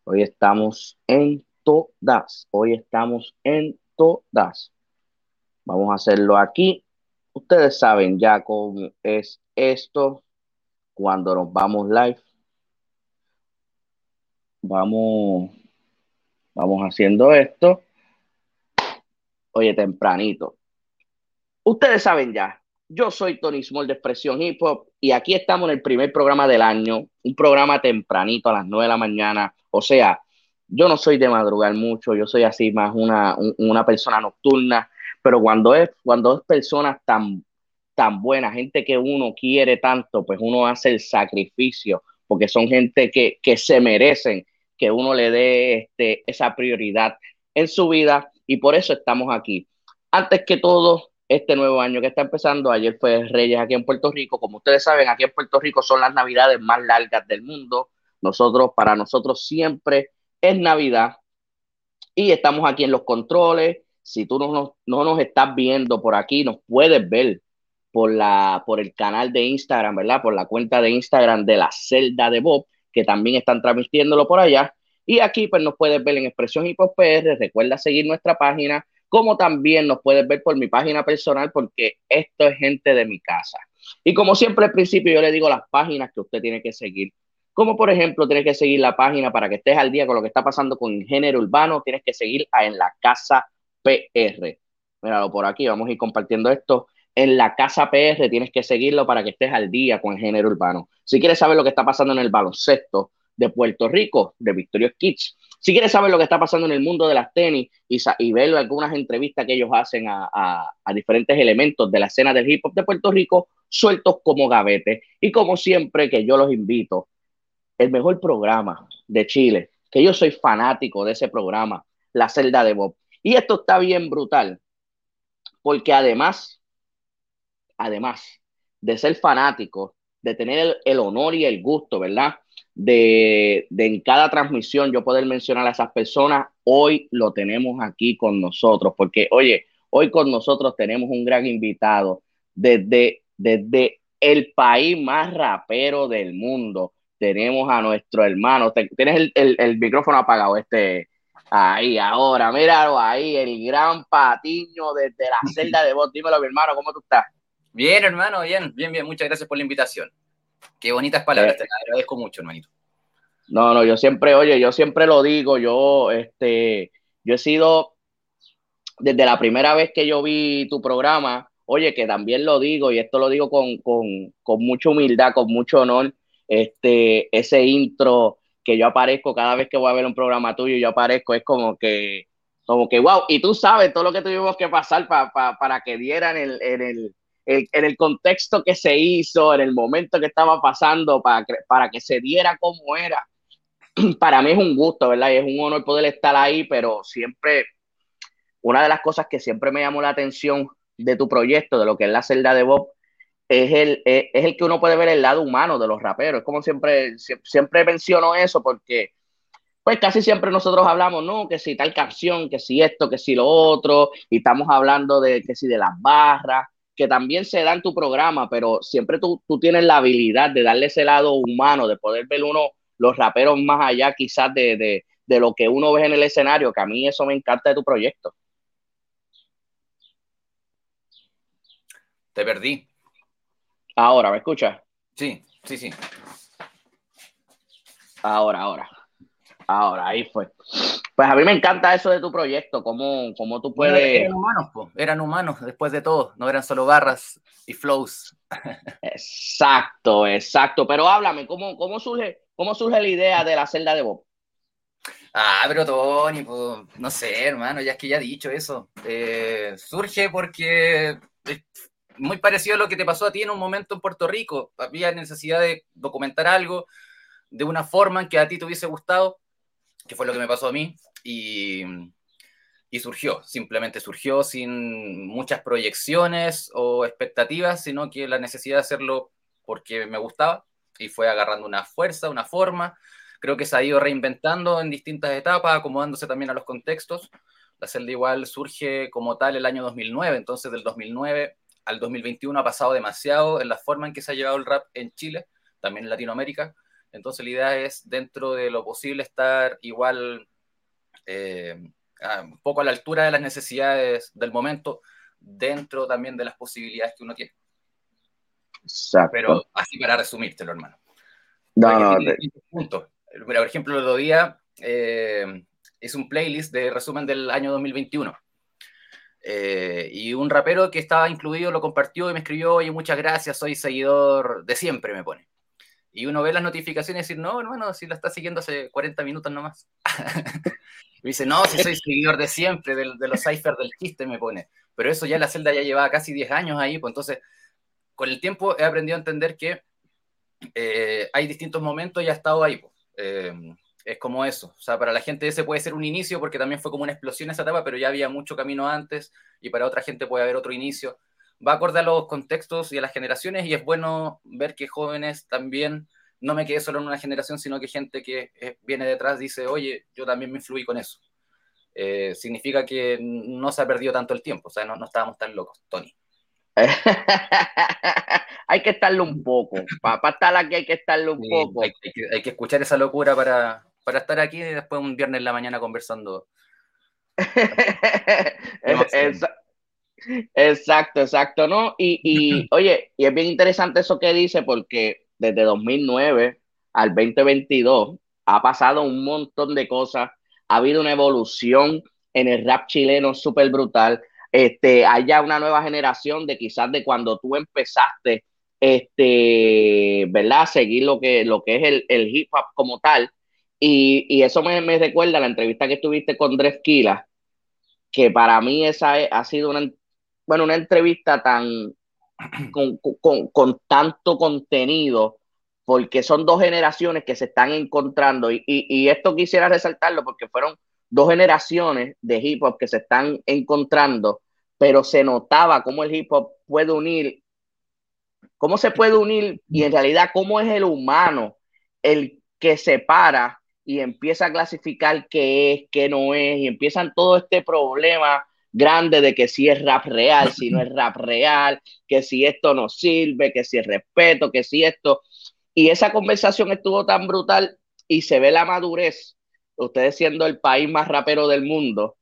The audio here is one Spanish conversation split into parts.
Hoy estamos en todas. Hoy estamos en todas. Vamos a hacerlo aquí. Ustedes saben ya cómo es esto cuando nos vamos live. Vamos, vamos haciendo esto. Oye, tempranito. Ustedes saben ya. Yo soy Tony Small de Expresión Hip Hop y aquí estamos en el primer programa del año, un programa tempranito a las 9 de la mañana. O sea, yo no soy de madrugar mucho, yo soy así más una persona nocturna, pero cuando es personas tan buenas, gente que uno quiere tanto, pues uno hace el sacrificio, porque son gente que se merecen que uno le dé esa prioridad en su vida y por eso estamos aquí. Antes que todo, este nuevo año que está empezando, ayer fue Reyes aquí en Puerto Rico. Como ustedes saben, aquí en Puerto Rico son las navidades más largas del mundo. Para nosotros siempre es Navidad y estamos aquí en los controles. Si tú no nos estás viendo por aquí, nos puedes ver por el canal de Instagram, ¿verdad? Por la cuenta de Instagram de la Celda de Bob, que también están transmitiéndolo por allá. Y aquí pues nos puedes ver en Expresión Hip Hop PR. Recuerda seguir nuestra página, como también nos puedes ver por mi página personal, porque esto es gente de mi casa. Y como siempre al principio yo le digo las páginas que usted tiene que seguir. Como por ejemplo, tienes que seguir la página para que estés al día con lo que está pasando con el género urbano. Tienes que seguir a En la Casa PR. Míralo por aquí, vamos a ir compartiendo esto. En la Casa PR tienes que seguirlo para que estés al día con el género urbano. Si quieres saber lo que está pasando en el baloncesto de Puerto Rico, de Victorious Kids, si quieres saber lo que está pasando en el mundo de las tenis y ver algunas entrevistas que ellos hacen a diferentes elementos de la escena del hip hop de Puerto Rico, sueltos como gavetes. Y como siempre que yo los invito, el mejor programa de Chile, que yo soy fanático de ese programa, La Celda de Bob. Y esto está bien brutal, porque además de ser fanático, de tener el honor y el gusto, ¿verdad? De en cada transmisión yo poder mencionar a esas personas, hoy lo tenemos aquí con nosotros, porque oye, hoy con nosotros tenemos un gran invitado desde el país más rapero del mundo. Tenemos a nuestro hermano, tienes el micrófono apagado, ahí, ahora, míralo ahí, el gran Patiño desde la Celda de Voz. Dímelo, mi hermano, ¿cómo tú estás? Bien, hermano, bien. Muchas gracias por la invitación. Qué bonitas palabras, te agradezco mucho, hermanito. No, yo siempre lo digo, yo he sido, desde la primera vez que yo vi tu programa, oye, que también lo digo, y esto lo digo con mucha humildad, con mucho honor, ese intro que yo aparezco cada vez que voy a ver un programa tuyo, yo aparezco, es wow, y tú sabes todo lo que tuvimos que pasar para que dieran en el contexto que se hizo, en el momento que estaba pasando, para que se diera como era. Para mí es un gusto, ¿verdad? Y es un honor poder estar ahí, pero siempre, una de las cosas que siempre me llamó la atención de tu proyecto, de lo que es la celda de Bob, es el que uno puede ver el lado humano de los raperos. Es como siempre menciono eso porque pues casi siempre nosotros hablamos, ¿no? Que si tal canción, que si esto, que si lo otro, y estamos hablando de que si de las barras, que también se da en tu programa, pero siempre tú tienes la habilidad de darle ese lado humano, de poder ver uno, los raperos más allá quizás de lo que uno ve en el escenario, que a mí eso me encanta de tu proyecto. Te perdí. Ahora, ¿me escuchas? Sí, sí, sí. Ahora, ahí fue. Pues a mí me encanta eso de tu proyecto, cómo tú Bueno, puedes. eran humanos, po. Eran humanos después de todo. No eran solo barras y flows. Exacto, exacto. Pero háblame, cómo surge la idea de la celda de Bob? Ah, pero Tony, pues, no sé, hermano, ya es que ya he dicho eso. Surge porque es muy parecido a lo que te pasó a ti en un momento en Puerto Rico. Había necesidad de documentar algo de una forma en que a ti te hubiese gustado, que fue lo que me pasó a mí, y surgió, simplemente surgió sin muchas proyecciones o expectativas, sino que la necesidad de hacerlo porque me gustaba y fue agarrando una fuerza, una forma. Creo que se ha ido reinventando en distintas etapas, acomodándose también a los contextos. La celda igual surge como tal el año 2009, entonces del 2009 al 2021 ha pasado demasiado en la forma en que se ha llevado el rap en Chile, también en Latinoamérica, Entonces la idea es, dentro de lo posible, estar igual un poco a la altura de las necesidades del momento, dentro también de las posibilidades que uno tiene. Pero Exacto. así para resumírtelo, hermano. No, Porque no, tiene distintos puntos. Mira, por ejemplo, el otro día hice un playlist de resumen del año 2021. Y un rapero que estaba incluido lo compartió y me escribió: oye, muchas gracias, soy seguidor de siempre, me pone. Y uno ve las notificaciones y dice: no, hermano, si la está siguiendo hace 40 minutos nomás. Y dice: no, si soy seguidor de siempre, de los ciphers del chiste, me pone. Pero eso ya la celda ya llevaba casi 10 años ahí, pues entonces con el tiempo he aprendido a entender que hay distintos momentos y ha estado ahí. Pues. Es como eso. O sea, para la gente ese puede ser un inicio porque también fue como una explosión esa etapa, pero ya había mucho camino antes, y para otra gente puede haber otro inicio. Va acorde a los contextos y a las generaciones, y es bueno ver que jóvenes también, no me quedé solo en una generación, sino que gente que viene detrás dice: oye, yo también me influí con eso. Significa que no se ha perdido tanto el tiempo, o sea, no estábamos tan locos, Tony. hay que estarlo un poco. Para estar aquí hay que estarlo un Sí, poco. hay que escuchar esa locura para estar aquí y después un viernes en la mañana conversando temas Es- excelentes. exacto, exacto, ¿no? Oye, y es bien interesante eso que dice porque desde 2009 al 2022 ha pasado un montón de cosas, ha habido una evolución en el rap chileno súper brutal. Hay ya una nueva generación de quizás de cuando tú empezaste, ¿verdad? A seguir lo que es el hip hop como tal. Y eso me recuerda a la entrevista que tuviste con Drefkila, que para mí ha sido una entrevista con tanto contenido, porque son dos generaciones que se están encontrando, y esto quisiera resaltarlo porque fueron dos generaciones de hip hop que se están encontrando, pero se notaba cómo el hip hop puede unir, cómo se puede unir, y en realidad cómo es el humano el que separa y empieza a clasificar qué es, qué no es, y empiezan todo este problema grande de que si es rap real, si no es rap real, que si esto no sirve, que si es respeto, que si esto. Y esa conversación estuvo tan brutal y se ve la madurez, ustedes siendo el país más rapero del mundo,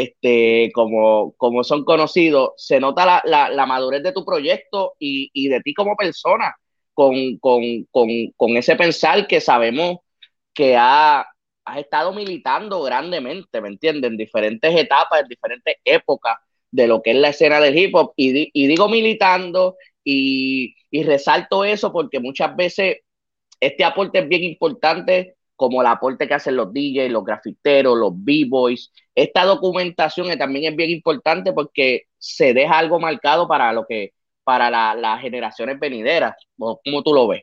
como son conocidos, se nota la madurez de tu proyecto y de ti como persona, con, con, con ese pensar que sabemos que has estado militando grandemente, ¿me entiendes? En diferentes etapas, en diferentes épocas de lo que es la escena del hip hop. Y digo militando y resalto eso porque muchas veces este aporte es bien importante, como el aporte que hacen los DJs, los grafiteros, los B-boys. Esta documentación también es bien importante porque se deja algo marcado para las generaciones venideras. ¿Cómo tú lo ves?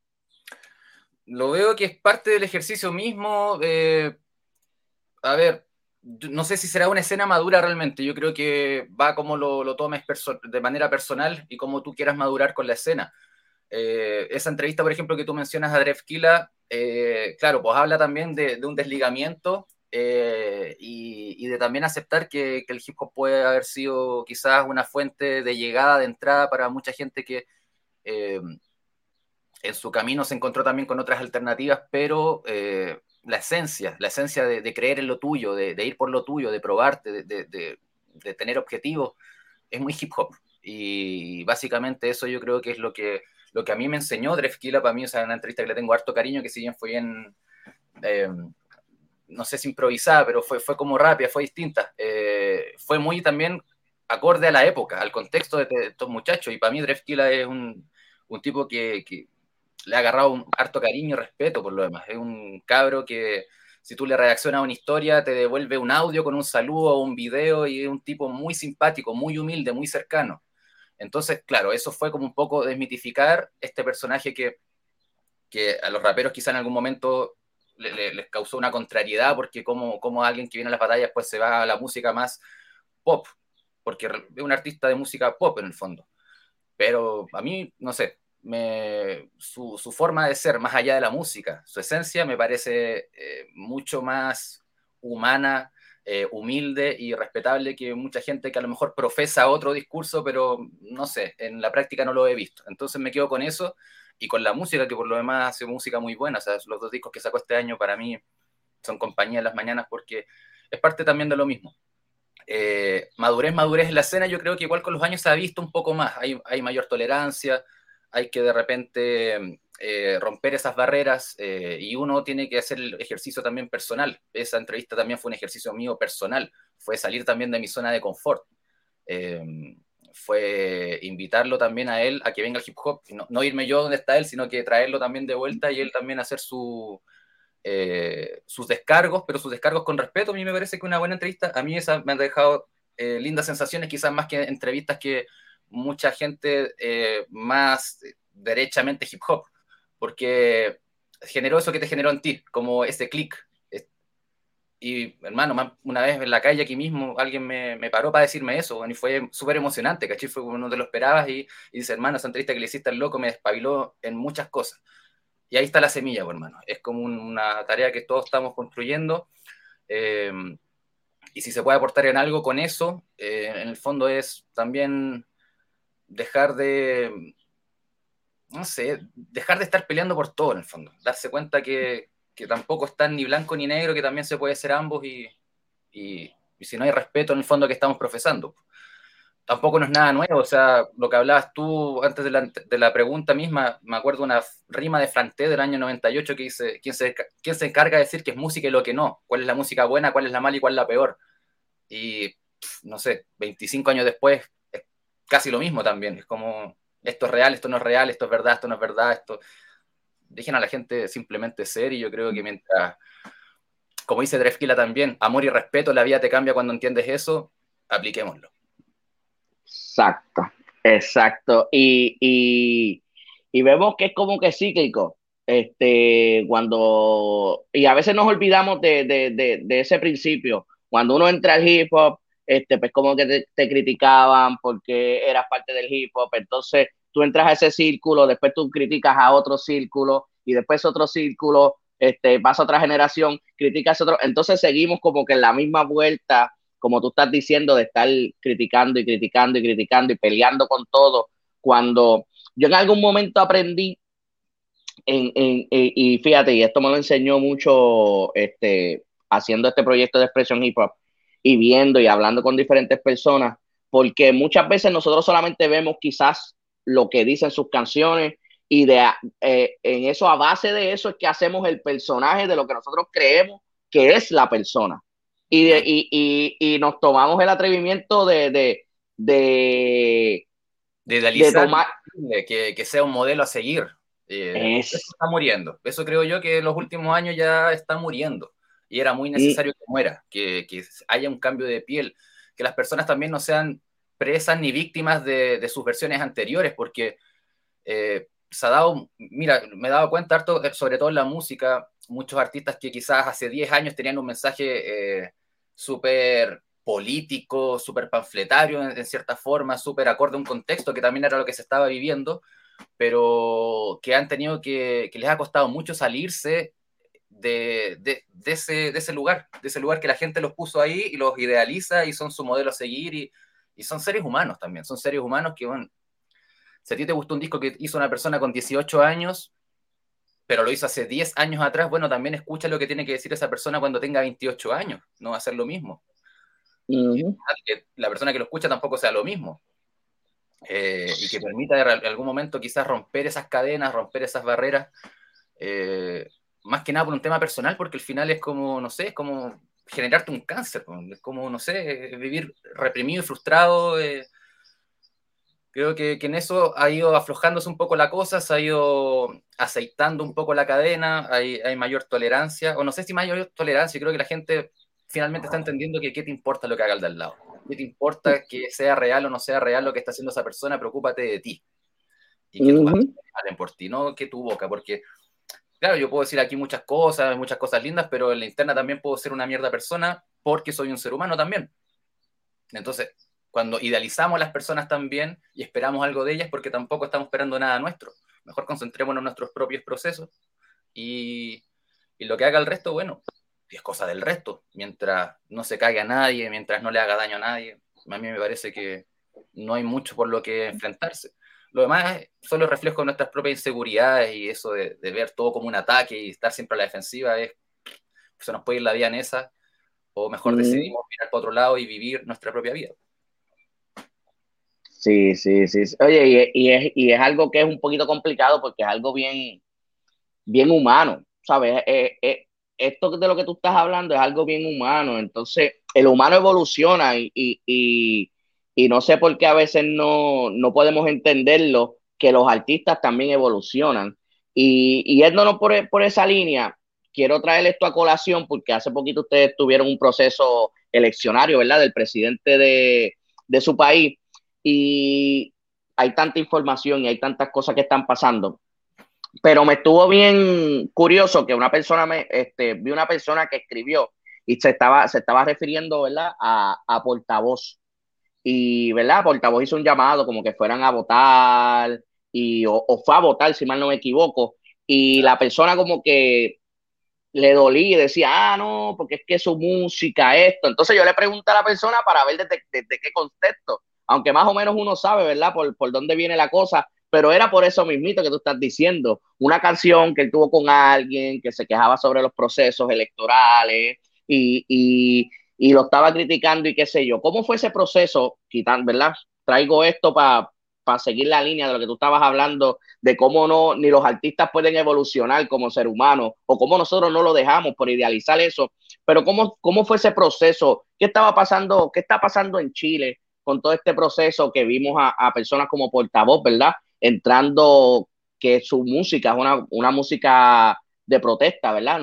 Lo veo que es parte del ejercicio mismo. A ver, no sé si será una escena madura realmente. Yo creo que va como lo tomes de manera personal y como tú quieras madurar con la escena. Esa entrevista, por ejemplo, que tú mencionas a Drefkila, claro, pues habla también de un desligamiento y de también aceptar que el hip hop puede haber sido quizás una fuente de llegada, de entrada para mucha gente que eh, en su camino se encontró también con otras alternativas, pero la esencia de creer en lo tuyo, de ir por lo tuyo, de probarte, de tener objetivos, es muy hip hop. Y básicamente eso yo creo que es lo que a mí me enseñó Drefkila. Para mí, o sea, una entrevista que le tengo harto cariño, que si bien fue bien, eh, no sé si improvisada, pero fue como rápida, fue distinta. Fue muy también acorde a la época, al contexto de estos muchachos. Y para mí Drefkila es un tipo que le ha agarrado un harto cariño y respeto por lo demás. Es un cabro que si tú le reaccionas a una historia, te devuelve un audio con un saludo o un video, y es un tipo muy simpático, muy humilde, muy cercano. Entonces, claro, eso fue como un poco desmitificar este personaje que a los raperos quizá en algún momento les causó una contrariedad, porque como alguien que viene a las batallas pues se va a la música más pop, porque es un artista de música pop en el fondo. Pero a mí, no sé, su forma de ser, más allá de la música, su esencia me parece mucho más humana, humilde y respetable que mucha gente que a lo mejor profesa otro discurso, pero no sé, en la práctica no lo he visto. Entonces me quedo con eso y con la música, que por lo demás hace música muy buena. O sea, los 2 discos que sacó este año para mí son compañía en las mañanas porque es parte también de lo mismo. Madurez en la escena, yo creo que igual con los años se ha visto un poco más, hay mayor tolerancia, hay que de repente romper esas barreras y uno tiene que hacer el ejercicio también personal. Esa entrevista también fue un ejercicio mío personal, fue salir también de mi zona de confort. Eh, Fue invitarlo también a él a que venga al hip hop, no irme yo donde está él, sino que traerlo también de vuelta y él también hacer sus descargos, pero sus descargos con respeto. A mí me parece que una buena entrevista, a mí esa me ha dejado lindas sensaciones, quizás más que entrevistas que mucha gente más derechamente hip hop, porque generó eso que te generó en ti, como ese click. Y hermano, una vez en la calle aquí mismo, alguien me paró para decirme eso, y fue súper emocionante, ¿cachai? Fue como no te lo esperabas y dice, hermano, esa entrevista que le hiciste al loco me despabiló en muchas cosas. Y ahí está la semilla, pues, hermano. Es como una tarea que todos estamos construyendo. eh, y si se puede aportar en algo con eso, en el fondo es también dejar de, no sé, dejar de estar peleando por todo, en el fondo. Darse cuenta que tampoco están ni blanco ni negro, que también se puede ser ambos y si no hay respeto en el fondo que estamos profesando. Tampoco no es nada nuevo, o sea, lo que hablabas tú antes de la pregunta misma, me acuerdo una rima de Franté del año 98 que dice, ¿quién se encarga de decir qué es música y lo que no? ¿Cuál es la música buena, cuál es la mala y cuál es la peor? Y, no sé, 25 años después es casi lo mismo también, es como, esto es real, esto no es real, esto es verdad, esto no es verdad, esto... Dejen a la gente simplemente ser y yo creo que mientras, como dice Drefkila también, amor y respeto, la vida te cambia cuando entiendes eso, apliquémoslo. Exacto, exacto. Y vemos que es como que cíclico. Y a veces nos olvidamos de ese principio. Cuando uno entra al hip hop, pues como que te criticaban porque eras parte del hip hop. Entonces tú entras a ese círculo, después tú criticas a otro círculo y después otro círculo, pasa otra generación, criticas otro. Entonces seguimos como que en la misma vuelta como tú estás diciendo, de estar criticando y criticando y criticando y peleando con todo, cuando yo en algún momento aprendí, y fíjate, y esto me lo enseñó mucho haciendo este proyecto de expresión hip hop y viendo y hablando con diferentes personas, porque muchas veces nosotros solamente vemos quizás lo que dicen sus canciones y en eso, a base de eso, es que hacemos el personaje de lo que nosotros creemos que es la persona. Y nos tomamos el atrevimiento de, De de idealizar, tomar. que sea un modelo a seguir. Eso Es, está muriendo. Eso creo yo que en los últimos años ya está muriendo. Y era muy mm, necesario que muera, que haya un cambio de piel, que las personas también no sean presas ni víctimas de sus versiones anteriores, porque se ha dado, mira, me he dado cuenta harto, sobre todo en la música, muchos artistas que quizás hace 10 años tenían un mensaje súper político, súper panfletario en cierta forma, súper acorde a un contexto que también era lo que se estaba viviendo, pero que han tenido que les ha costado mucho salirse de ese lugar que la gente los puso ahí y los idealiza y son su modelo a seguir y son seres humanos también, son seres humanos que, bueno, si a ti te gustó un disco que hizo una persona con 18 años, pero lo hizo hace 10 años atrás, bueno, también escucha lo que tiene que decir esa persona cuando tenga 28 años, no va a ser lo mismo. Y uh-huh. que la persona que lo escucha tampoco sea lo mismo. Y que permita en algún momento quizás romper esas cadenas, romper esas barreras, más que nada por un tema personal, porque al final es como, no sé, es como generarte un cáncer, es como, no sé, vivir reprimido y frustrado. Creo que en eso ha ido aflojándose un poco la cosa, se ha ido aceitando un poco la cadena, hay mayor tolerancia, o no sé si mayor tolerancia, creo que la gente finalmente está entendiendo que qué te importa lo que haga el de al lado, qué te importa que sea real o no sea real lo que está haciendo esa persona, preocúpate de ti y que tus Uh-huh. acciones hablen por ti, no que tu boca, porque claro, yo puedo decir aquí muchas cosas lindas, pero en la interna también puedo ser una mierda persona porque soy un ser humano también. Entonces, cuando idealizamos a las personas también y esperamos algo de ellas, porque tampoco estamos esperando nada nuestro. Mejor concentrémonos en nuestros propios procesos y, y lo que haga el resto, bueno, es cosa del resto. Mientras no se caiga a nadie, mientras no le haga daño a nadie, a mí me parece que no hay mucho por lo que enfrentarse. Lo demás son los reflejos de nuestras propias inseguridades y eso de ver todo como un ataque y estar siempre a la defensiva, se nos puede ir la vida en esa, o mejor Mm, decidimos mirar para otro lado y vivir nuestra propia vida. sí, sí, sí. Oye, y es algo que es un poquito complicado porque es algo bien humano, ¿sabes? Esto de lo que tú estás hablando es algo bien humano, entonces el humano evoluciona y no sé por qué a veces no podemos entenderlo, que los artistas también evolucionan. Y yéndonos por esa línea, quiero traer esto a colación porque hace poquito ustedes tuvieron un proceso eleccionario, ¿verdad? Del presidente de su país y hay tanta información y hay tantas cosas que están pasando, pero me estuvo bien curioso que vi una persona que escribió y se estaba refiriendo, ¿verdad? A portavoz. Y, ¿verdad? Portavoz hizo un llamado como que fueran a votar o fue a votar, si mal no me equivoco. Y la persona como que le dolía y decía, no, porque es que su música, esto. Entonces yo le pregunté a la persona para ver desde qué contexto, aunque más o menos uno sabe, ¿verdad? Por dónde viene la cosa, pero era por eso mismito que tú estás diciendo, una canción que él tuvo con alguien que se quejaba sobre los procesos electorales y, y, y lo estaba criticando y qué sé yo. ¿Cómo fue ese proceso? Quitando, ¿verdad? Traigo esto para seguir la línea de lo que tú estabas hablando, de cómo no, ni los artistas pueden evolucionar como ser humanos, o cómo nosotros no lo dejamos por idealizar eso, pero cómo fue ese proceso, qué está pasando en Chile con todo este proceso que vimos a personas como portavoz, ¿verdad? Entrando, que su música es una música de protesta, ¿verdad?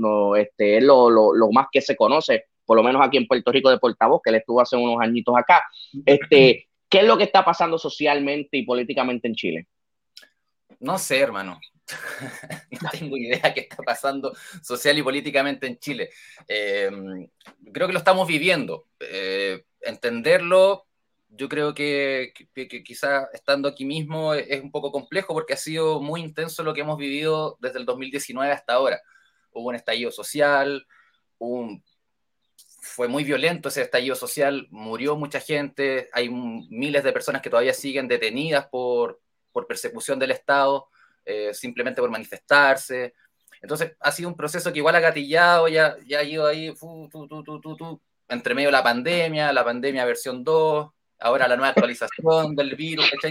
Es lo más que se conoce, por lo menos aquí en Puerto Rico, de portavoz, que él estuvo hace unos añitos acá. ¿Qué es lo que está pasando socialmente y políticamente en Chile? No sé, hermano. No tengo idea qué está pasando social y políticamente en Chile. Creo que lo estamos viviendo. Entenderlo, yo creo que quizá estando aquí mismo es un poco complejo porque ha sido muy intenso lo que hemos vivido desde el 2019 hasta ahora. Hubo un estallido social, un, fue muy violento ese estallido social, murió mucha gente, hay miles de personas que todavía siguen detenidas por persecución del Estado, simplemente por manifestarse. Entonces ha sido un proceso que igual ha gatillado, ya ha ido ahí, entre medio la pandemia versión 2, ahora la nueva actualización del virus, ¿cachai?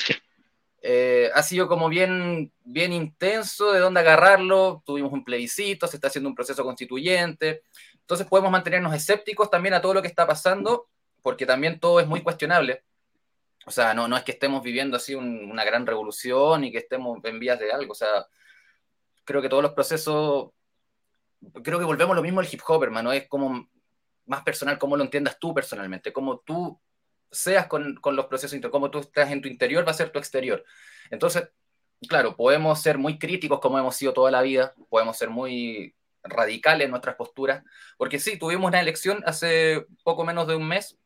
Ha sido como bien intenso de dónde agarrarlo, tuvimos un plebiscito, se está haciendo un proceso constituyente, entonces podemos mantenernos escépticos también a todo lo que está pasando, porque también todo es muy cuestionable. O sea, no es que estemos viviendo así una gran revolución y que estemos en vías de algo. O sea, creo que todos los procesos, creo que volvemos a lo mismo el hip hop, hermano. Es como más personal, cómo lo entiendas tú personalmente, cómo tú seas con los procesos, cómo tú estás en tu interior va a ser tu exterior. Entonces, claro, podemos ser muy críticos como hemos sido toda la vida, podemos ser muy radicales en nuestras posturas, porque sí, tuvimos una elección hace poco menos de un mes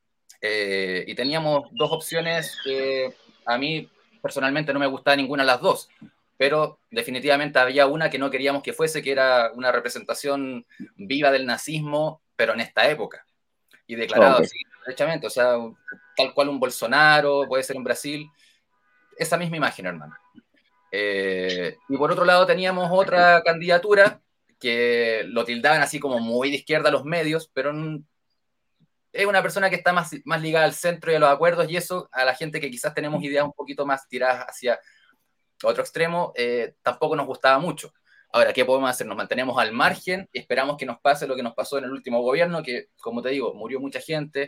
y teníamos dos opciones que a mí personalmente no me gustaba ninguna de las dos, pero definitivamente había una que no queríamos que fuese, que era una representación viva del nazismo, pero en esta época, y declarado Ok. así, derechamente, o sea, tal cual un Bolsonaro, puede ser en Brasil, esa misma imagen, hermano. Y por otro lado teníamos otra candidatura que lo tildaban así como muy de izquierda a los medios, pero es una persona que está más ligada al centro y a los acuerdos, y eso a la gente que quizás tenemos ideas un poquito más tiradas hacia otro extremo, tampoco nos gustaba mucho. Ahora, ¿qué podemos hacer? Nos mantenemos al margen y esperamos que nos pase lo que nos pasó en el último gobierno, que, como te digo, murió mucha gente,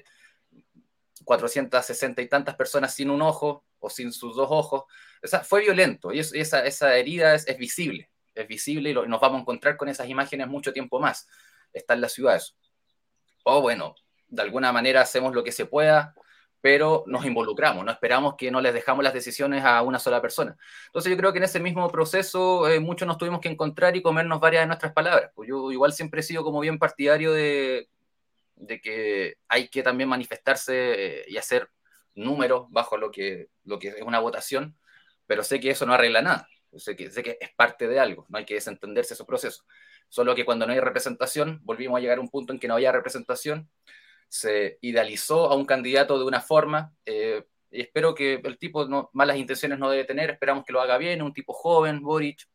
460 y tantas personas sin un ojo o sin sus dos ojos. O sea, fue violento y esa herida es visible y nos vamos a encontrar con esas imágenes mucho tiempo más. Está en las ciudades. O bueno, de alguna manera hacemos lo que se pueda, pero nos involucramos, no esperamos que no les dejamos las decisiones a una sola persona. Entonces yo creo que en ese mismo proceso muchos nos tuvimos que encontrar y comernos varias de nuestras palabras. Pues yo igual siempre he sido como bien partidario de que hay que también manifestarse y hacer números bajo lo que es una votación, pero sé que eso no arregla nada. Sé que es parte de algo, no hay que desentenderse esos procesos. Solo que cuando no hay representación, volvimos a llegar a un punto en que no había representación, se idealizó a un candidato de una forma, y espero que el tipo malas intenciones no debe tener, esperamos que lo haga bien, un tipo joven, Boric,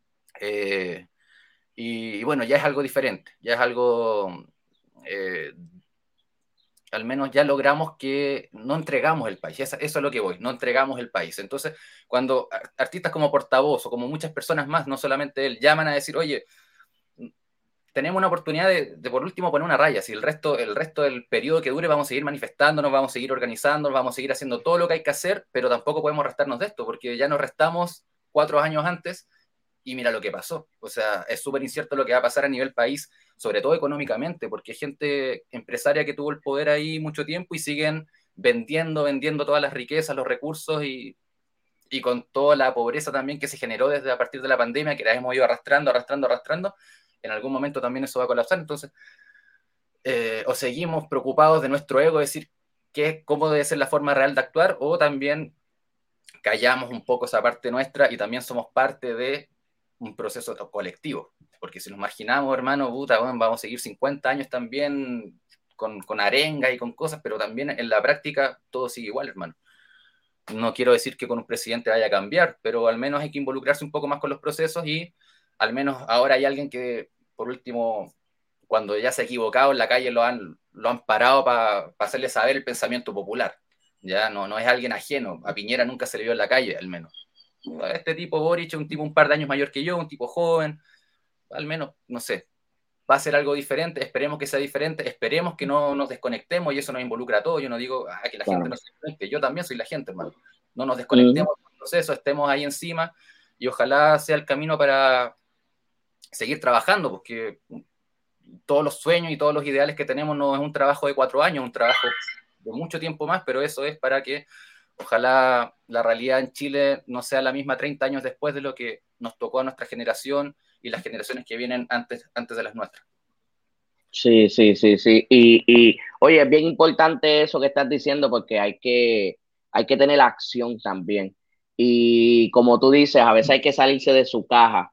y bueno, ya es algo diferente, ya es algo, al menos ya logramos que no entregamos el país, eso es lo que voy, no entregamos el país. Entonces, cuando artistas como Portavoz o como muchas personas más, no solamente él, llaman a decir, oye, tenemos una oportunidad de por último poner una raya, si el resto del periodo que dure vamos a seguir manifestándonos, vamos a seguir organizándonos, vamos a seguir haciendo todo lo que hay que hacer, pero tampoco podemos restarnos de esto, porque ya nos restamos 4 años antes y mira lo que pasó. O sea, es súper incierto lo que va a pasar a nivel país, sobre todo económicamente, porque hay gente empresaria que tuvo el poder ahí mucho tiempo y siguen vendiendo todas las riquezas, los recursos y con toda la pobreza también que se generó desde a partir de la pandemia, que la hemos ido arrastrando, en algún momento también eso va a colapsar. Entonces, o seguimos preocupados de nuestro ego, decir cómo debe ser la forma real de actuar, o también callamos un poco esa parte nuestra y también somos parte de un proceso colectivo. Porque si nos marginamos, hermano, puta, bueno, vamos a seguir 50 años también con arenga y con cosas, pero también en la práctica todo sigue igual, hermano. No quiero decir que con un presidente vaya a cambiar, pero al menos hay que involucrarse un poco más con los procesos y al menos ahora hay alguien que, por último, cuando ya se ha equivocado en la calle lo han parado para hacerle saber el pensamiento popular. Ya no es alguien ajeno. A Piñera nunca se le vio en la calle, al menos. Este tipo Boric es un tipo un par de años mayor que yo, un tipo joven, al menos, no sé, va a ser algo diferente, esperemos que sea diferente, esperemos que no nos desconectemos y eso nos involucra a todos. Yo no digo que la gente Claro. no se desconecte, yo también soy la gente, hermano. No nos Mm, desconectemos del proceso, estemos ahí encima y ojalá sea el camino para seguir trabajando, porque todos los sueños y todos los ideales que tenemos no es un trabajo de 4 años, es un trabajo de mucho tiempo más, pero eso es para que ojalá la realidad en Chile no sea la misma 30 años después de lo que nos tocó a nuestra generación y las generaciones que vienen antes de las nuestras. sí, sí, sí, sí. Oye, es bien importante eso que estás diciendo porque hay que tener acción también. Y como tú dices, a veces hay que salirse de su caja,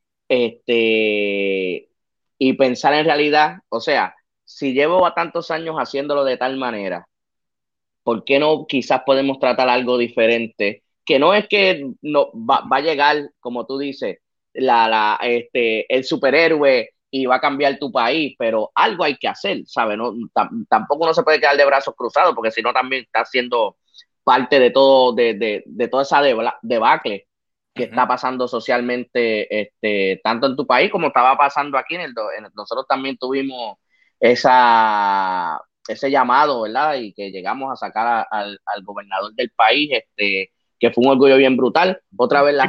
y pensar en realidad, o sea, si llevo a tantos años haciéndolo de tal manera, ¿por qué no quizás podemos tratar algo diferente? Que no es que no va a llegar, como tú dices, el superhéroe y va a cambiar tu país, pero algo hay que hacer, ¿sabes? No, tampoco uno se puede quedar de brazos cruzados, porque si no también está siendo parte de todo, de toda esa debacle que Uh está -huh. pasando socialmente, tanto en tu país como estaba pasando aquí nosotros también tuvimos ese llamado, ¿verdad? Y que llegamos a sacar al gobernador del país, que fue un orgullo bien brutal. Otra vez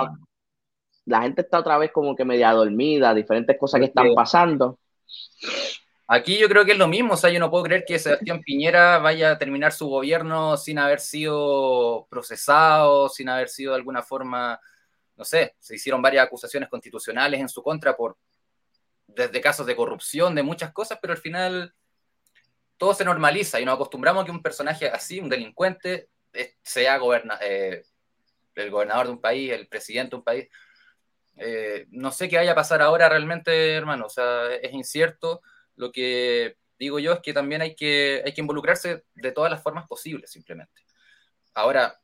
la gente está otra vez como que media dormida, diferentes cosas que están Porque pasando. aquí yo creo que es lo mismo, o sea, yo no puedo creer que Sebastián Piñera vaya a terminar su gobierno sin haber sido procesado, sin haber sido de alguna forma, no sé, se hicieron varias acusaciones constitucionales en su contra desde casos de corrupción, de muchas cosas, pero al final todo se normaliza y nos acostumbramos a que un personaje así, un delincuente, sea el gobernador de un país, el presidente de un país. No sé qué vaya a pasar ahora realmente, hermano, o sea, es incierto. Lo que digo yo es que también hay que involucrarse de todas las formas posibles, simplemente. Ahora,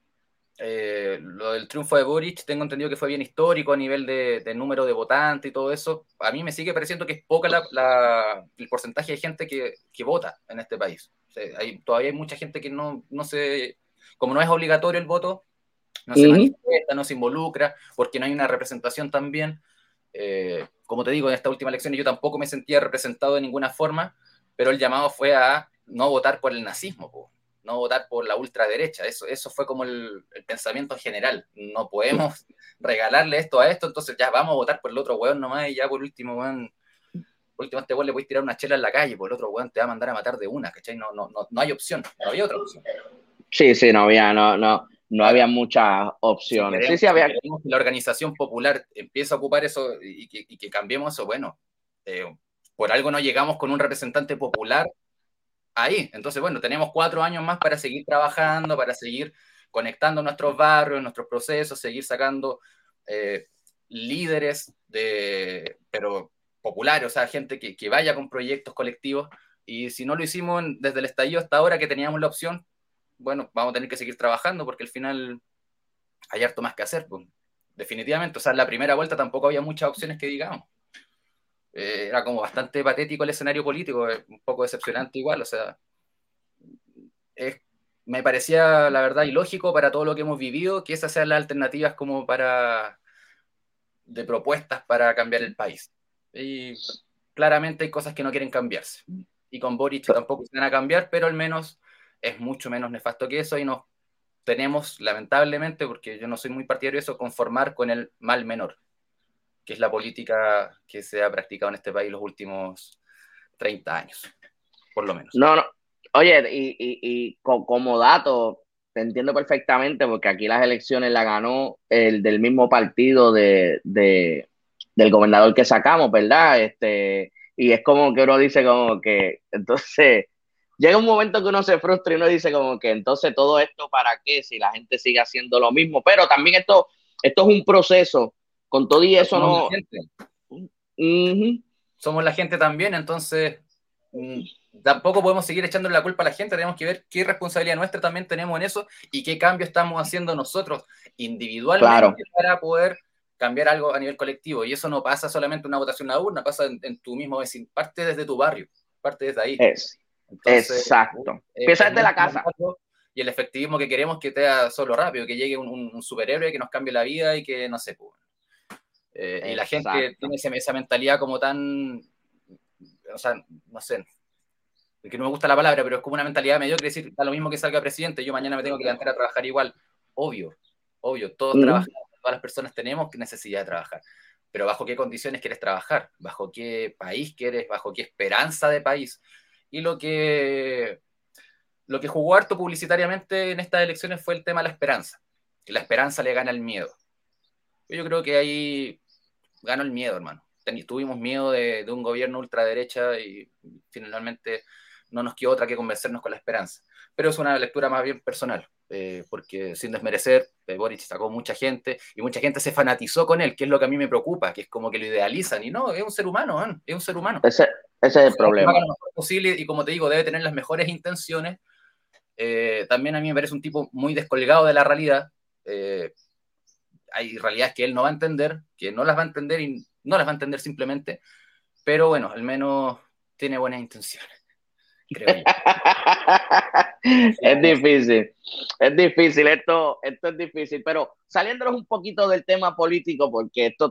lo del triunfo de Boric, tengo entendido que fue bien histórico a nivel de número de votantes y todo eso. A mí me sigue pareciendo que es poca el porcentaje de gente que vota en este país. O sea, todavía hay mucha gente que no se, como no es obligatorio el voto, no se Ujú. manifiesta, no se involucra, porque no hay una representación también. Como te digo, en esta última elección yo tampoco me sentía representado de ninguna forma, pero el llamado fue a no votar por el nazismo, no votar por la ultraderecha. Eso fue como el pensamiento general. No podemos regalarle esto a esto, entonces ya vamos a votar por el otro weón nomás y ya por último, weón, por último a este weón le puedes tirar una chela en la calle, por el otro weón te va a mandar a matar de una, ¿cachai? No hay opción, no había otra opción. Sí, sí, no había Ahora, muchas opciones. Sí, sí, si había. queremos que la organización popular empiece a ocupar eso y que cambiemos eso, bueno, eh, por algo no llegamos con un representante popular ahí. Entonces, bueno, tenemos 4 años más para seguir trabajando, para seguir conectando nuestros barrios, nuestros procesos, seguir sacando eh, líderes pero populares, o sea, gente que vaya con proyectos colectivos. Y si no lo hicimos desde el estallido hasta ahora que teníamos la opción, bueno, vamos a tener que seguir trabajando porque al final hay harto más que hacer, pues. Definitivamente, o sea, en la primera vuelta tampoco había muchas opciones que digamos. Era como bastante patético el escenario político, un poco decepcionante igual, o sea, es, me parecía la verdad ilógico para todo lo que hemos vivido que esas sean las alternativas como para de propuestas para cambiar el país. Y claramente hay cosas que no quieren cambiarse. Y con Boric tampoco se van a cambiar, pero al menos es mucho menos nefasto que eso y nos tenemos, lamentablemente, porque yo no soy muy partidario de eso, conformar con el mal menor, que es la política que se ha practicado en este país los últimos 30 años, por lo menos. No, no. Oye, como dato, te entiendo perfectamente porque aquí las elecciones la ganó el del mismo partido del gobernador que sacamos, ¿verdad? Y es como que uno dice como que, entonces, llega un momento que uno se frustra y uno dice como que, entonces, todo esto para qué si la gente sigue haciendo lo mismo, pero también esto es un proceso, con todo y Pero eso somos la no. gente, Ujú. somos la gente también, entonces tampoco podemos seguir echándole la culpa a la gente, tenemos que ver qué responsabilidad nuestra también tenemos en eso y qué cambio estamos haciendo nosotros Claro, individualmente para poder cambiar algo a nivel colectivo. Y eso no pasa solamente en una votación a una urna, pasa en tu mismo vecino, parte desde tu barrio, parte desde ahí. es Entonces, exacto. Empieza es desde la mucho más casa. rápido y el efectivismo que queremos que sea solo rápido, que llegue un superhéroe que nos cambie la vida y que no sé, pues, y la gente Exacto. tiene esa mentalidad como tan, o sea, no sé, que no me gusta la palabra, pero es como una mentalidad mediocre, decir, da lo mismo que salga presidente, yo mañana me tengo que levantar a trabajar igual. Obvio, obvio, todos Mm. trabajamos, todas las personas tenemos necesidad de trabajar, pero ¿bajo qué condiciones quieres trabajar? ¿Bajo qué país quieres? ¿Bajo qué esperanza de país? Y lo que jugó harto publicitariamente en estas elecciones fue el tema de la esperanza, que la esperanza le gana el miedo. Yo creo que ahí ganó el miedo, hermano. Tuvimos miedo de un gobierno ultraderecha y finalmente no nos quedó otra que convencernos con la esperanza. Pero es una lectura más bien personal, porque sin desmerecer, Boric sacó mucha gente y mucha gente se fanatizó con él, que es lo que a mí me preocupa, que es como que lo idealizan y no, es un ser humano, man, es un ser humano. Ese es el Ojalá que lo haga problema. lo mejor posible y como te digo, debe tener las mejores intenciones. También a mí me parece un tipo muy descolgado de la realidad. Eh, Hay realidades que él no va a entender, que no las va a entender y no las va a entender simplemente, pero bueno, al menos tiene buenas intenciones, creo yo. Es Confiamos. difícil, esto es difícil, pero saliéndonos un poquito del tema político, porque esto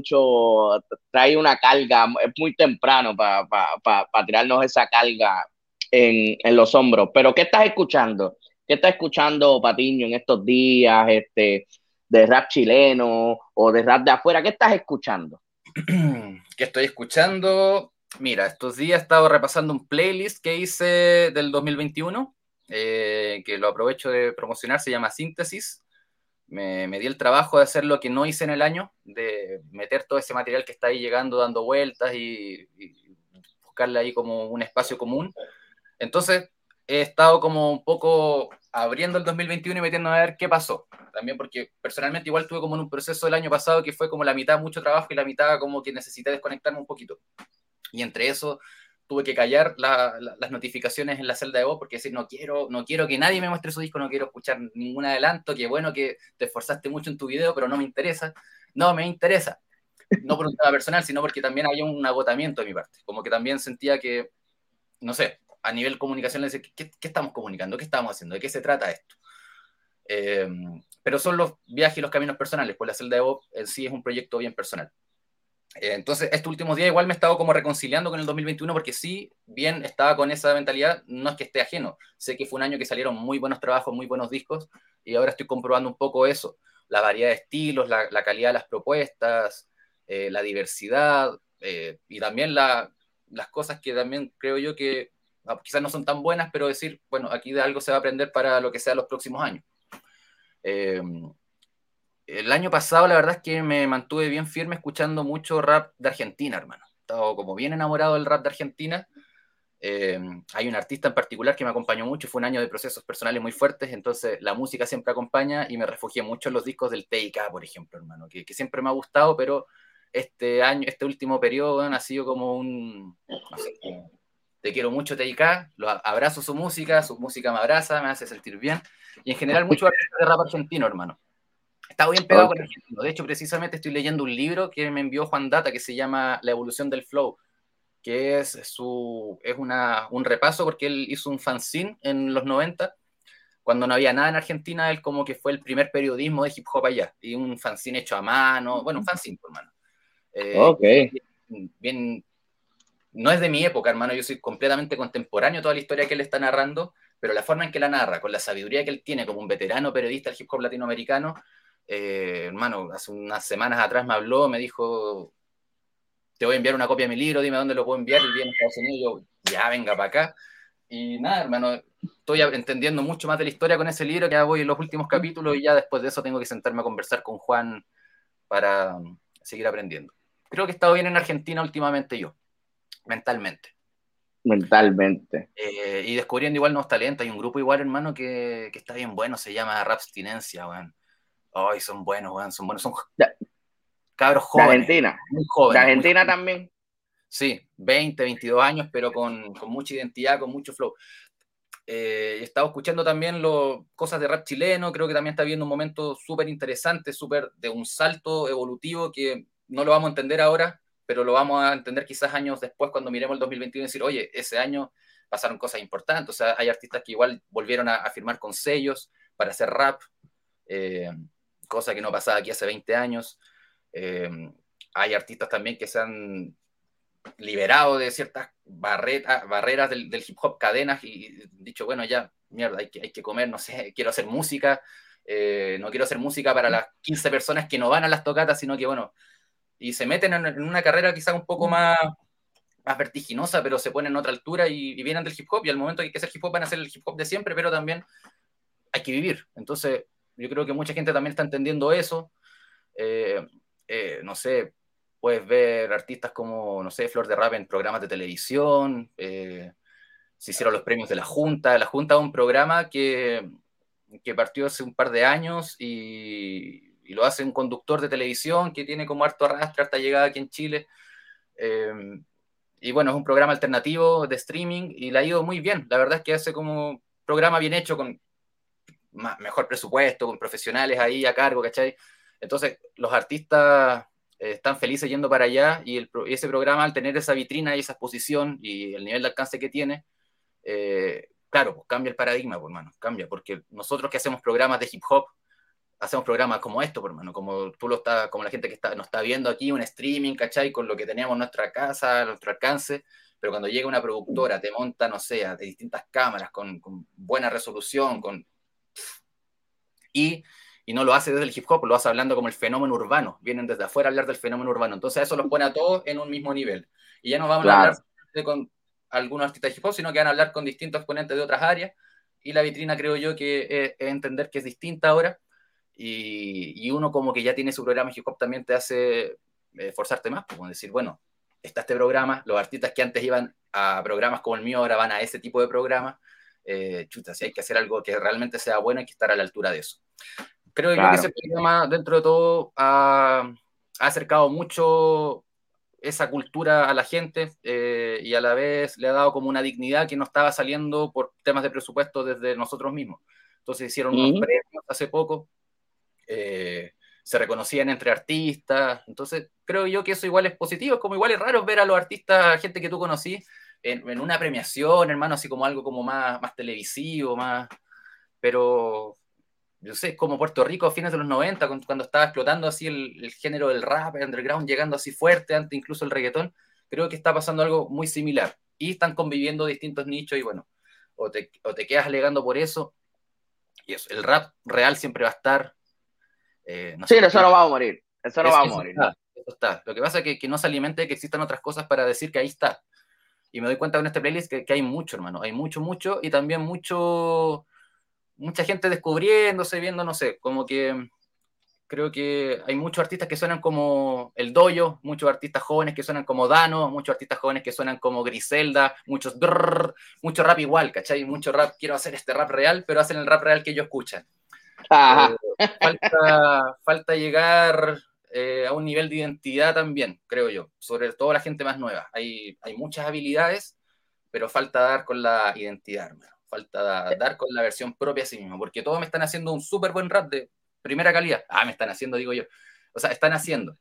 trae una carga, es muy temprano para tirarnos esa carga en los hombros, pero ¿qué estás escuchando? ¿Qué estás escuchando, Patiño, en estos días, de rap chileno o de rap de afuera? ¿Qué estás escuchando? ¿Qué estoy escuchando? Mira, estos días he estado repasando un playlist que hice del 2021, que lo aprovecho de promocionar, se llama Síntesis. Me di el trabajo de hacer lo que no hice en el año, de meter todo ese material que está ahí llegando, dando vueltas y buscarle ahí como un espacio común. Entonces, he estado como un poco abriendo el 2021 y metiendo a ver qué pasó. También porque personalmente igual tuve como en un proceso del año pasado que fue como la mitad mucho trabajo y la mitad como que necesité desconectarme un poquito. Y entre eso tuve que callar las notificaciones en la celda de voz porque decir, no quiero que nadie me muestre su disco, no quiero escuchar ningún adelanto, qué bueno que te esforzaste mucho en tu video, pero no me interesa. No me interesa. No por un tema personal, sino porque también había un agotamiento de mi parte. Como que también sentía que no sé, a nivel comunicación, le dice, ¿qué estamos comunicando? ¿Qué estamos haciendo? ¿De qué se trata esto? Eh, pero son los viajes y los caminos personales, pues la celda de Bob en sí es un proyecto bien personal. Entonces, estos últimos días igual me he estado como reconciliando con el 2021 porque sí, bien estaba con esa mentalidad, no es que esté ajeno, sé que fue un año que salieron muy buenos trabajos, muy buenos discos y ahora estoy comprobando un poco eso, la variedad de estilos, la calidad de las propuestas, la diversidad y también las cosas que también creo yo que quizás no son tan buenas, pero decir, bueno, aquí de algo se va a aprender para lo que sea los próximos años. Eh, el año pasado, la verdad es que me mantuve bien firme escuchando mucho rap de Argentina, hermano. He estado como bien enamorado del rap de Argentina. Eh, Hay un artista en particular que me acompañó mucho, fue un año de procesos personales muy fuertes, entonces la música siempre acompaña y me refugié mucho en los discos del TIK, por ejemplo, hermano, que siempre me ha gustado, pero este año, este último periodo, bueno, ha sido como un, no sé, como de quiero mucho TIK, abrazo su música me abraza, me hace sentir bien. Y en general muchos artistas de rap argentino, hermano. Está bien pegado con el argentino. De hecho, precisamente estoy leyendo un libro que me envió Juan Data que se llama La evolución del flow, que es un repaso porque él hizo un fanzine en los 90, cuando no había nada en Argentina. Él como que fue el primer periodismo de hip hop allá, y un fanzine hecho a mano, bueno, un fanzine, hermano. Bien, no es de mi época, hermano, yo soy completamente contemporáneo a toda la historia que él está narrando, pero la forma en que la narra, con la sabiduría que él tiene como un veterano periodista del hip hop latinoamericano, hermano, hace unas semanas atrás me habló, me dijo, te voy a enviar una copia de mi libro, dime dónde lo puedo enviar, el día en Estados Unidos, yo, ya, venga para acá. Y nada, hermano, estoy entendiendo mucho más de la historia con ese libro, que ya voy en los últimos capítulos, y ya después de eso tengo que sentarme a conversar con Juan para seguir aprendiendo. Creo que he estado bien en Argentina últimamente yo, mentalmente. Y descubriendo igual nuevos talentos. Hay un grupo igual, hermano, que está bien bueno, se llama Rapstinencia, weón. Ay, son buenos, weón, son buenos, son cabros jóvenes. De Argentina. Muy jóvenes. De Argentina muy también. Sí, 20, 22 años, pero con mucha identidad, con mucho flow. He estado escuchando también cosas de rap chileno, creo que también está viendo un momento súper interesante, súper de un salto evolutivo que no lo vamos a entender ahora, pero lo vamos a entender quizás años después cuando miremos el 2021 y decir, oye, ese año pasaron cosas importantes. O sea, hay artistas que igual volvieron a firmar con sellos para hacer rap, cosa que no pasaba aquí hace 20 años. Hay artistas también que se han liberado de ciertas barreras del hip hop, cadenas, y dicho, bueno, ya, mierda, hay que comer, no sé, quiero hacer música, no quiero hacer música para las 15 personas que no van a las tocatas, sino que, bueno, y se meten en una carrera quizás un poco más vertiginosa, pero se ponen en otra altura y vienen del hip hop, y al momento que hay que hacer hip hop van a hacer el hip hop de siempre, pero también hay que vivir. Entonces, yo creo que mucha gente también está entendiendo eso. No sé, puedes ver artistas como, no sé, Flor de Rap en programas de televisión, se hicieron los premios de la Junta. La Junta es un programa que partió hace un par de años y lo hace un conductor de televisión que tiene como harto arrastre, harta llegada aquí en Chile. Y bueno, es un programa alternativo de streaming y le ha ido muy bien. La verdad es que hace como un programa bien hecho, con mejor presupuesto, con profesionales ahí a cargo, ¿cachai? Entonces, los artistas están felices yendo para allá, y ese programa, al tener esa vitrina y esa exposición y el nivel de alcance que tiene, claro, pues cambia el paradigma, pues, hermano, cambia, porque nosotros que hacemos programas de hip hop, hacemos programas como esto, pues, hermano, como tú lo estás, como la gente que nos está viendo aquí, un streaming, ¿cachai? Con lo que teníamos en nuestra casa, a nuestro alcance, pero cuando llega una productora, te monta, no sé, de distintas cámaras, con buena resolución, y no lo hace desde el hip hop, lo hace hablando como el fenómeno urbano, vienen desde afuera a hablar del fenómeno urbano, entonces eso los pone a todos en un mismo nivel, y ya no vamos a hablar con algunos artistas de hip hop, sino que van a hablar con distintos exponentes de otras áreas, y la vitrina creo yo que es entender que es distinta ahora, y uno como que ya tiene su programa hip hop también te hace forzarte más, pues decir, bueno, está este programa, los artistas que antes iban a programas como el mío ahora van a ese tipo de programas. Chuta, si hay que hacer algo que realmente sea bueno, hay que estar a la altura de eso. Creo yo que ese programa, dentro de todo, ha acercado mucho esa cultura a la gente, y a la vez le ha dado como una dignidad que no estaba saliendo por temas de presupuesto desde nosotros mismos. Entonces hicieron unos premios hace poco, se reconocían entre artistas, entonces creo yo que eso igual es positivo. Es como igual es raro ver a los artistas, gente que tú conocí, en una premiación, hermano, así como algo como más televisivo, pero yo sé, como Puerto Rico a fines de los 90, cuando estaba explotando así el género del rap, el underground, llegando así fuerte, antes incluso el reggaetón, creo que está pasando algo muy similar, y están conviviendo distintos nichos, y bueno, o te quedas alegando por eso, y eso, el rap real siempre va a estar. No sí, eso no va a morir, eso no va a morir. Eso está. Lo que pasa es que no se alimente de que existan otras cosas para decir que ahí está. Y me doy cuenta con este playlist que hay mucho, hermano, hay mucho, y también mucha gente descubriéndose, viendo, no sé, como que creo que hay muchos artistas que suenan como El Doyo, muchos artistas jóvenes que suenan como Dano, muchos artistas jóvenes que suenan como Griselda, mucho rap igual, ¿cachai? Mucho rap, quiero hacer este rap real, pero hacen el rap real que ellos escuchan. Falta llegar a un nivel de identidad también, creo yo, sobre todo la gente más nueva. Hay muchas habilidades, pero falta dar con la identidad, hermano. Falta dar con la versión propia a sí mismo, porque todos me están haciendo un súper buen rap de primera calidad. Me están haciendo, digo yo. O sea, están haciendo.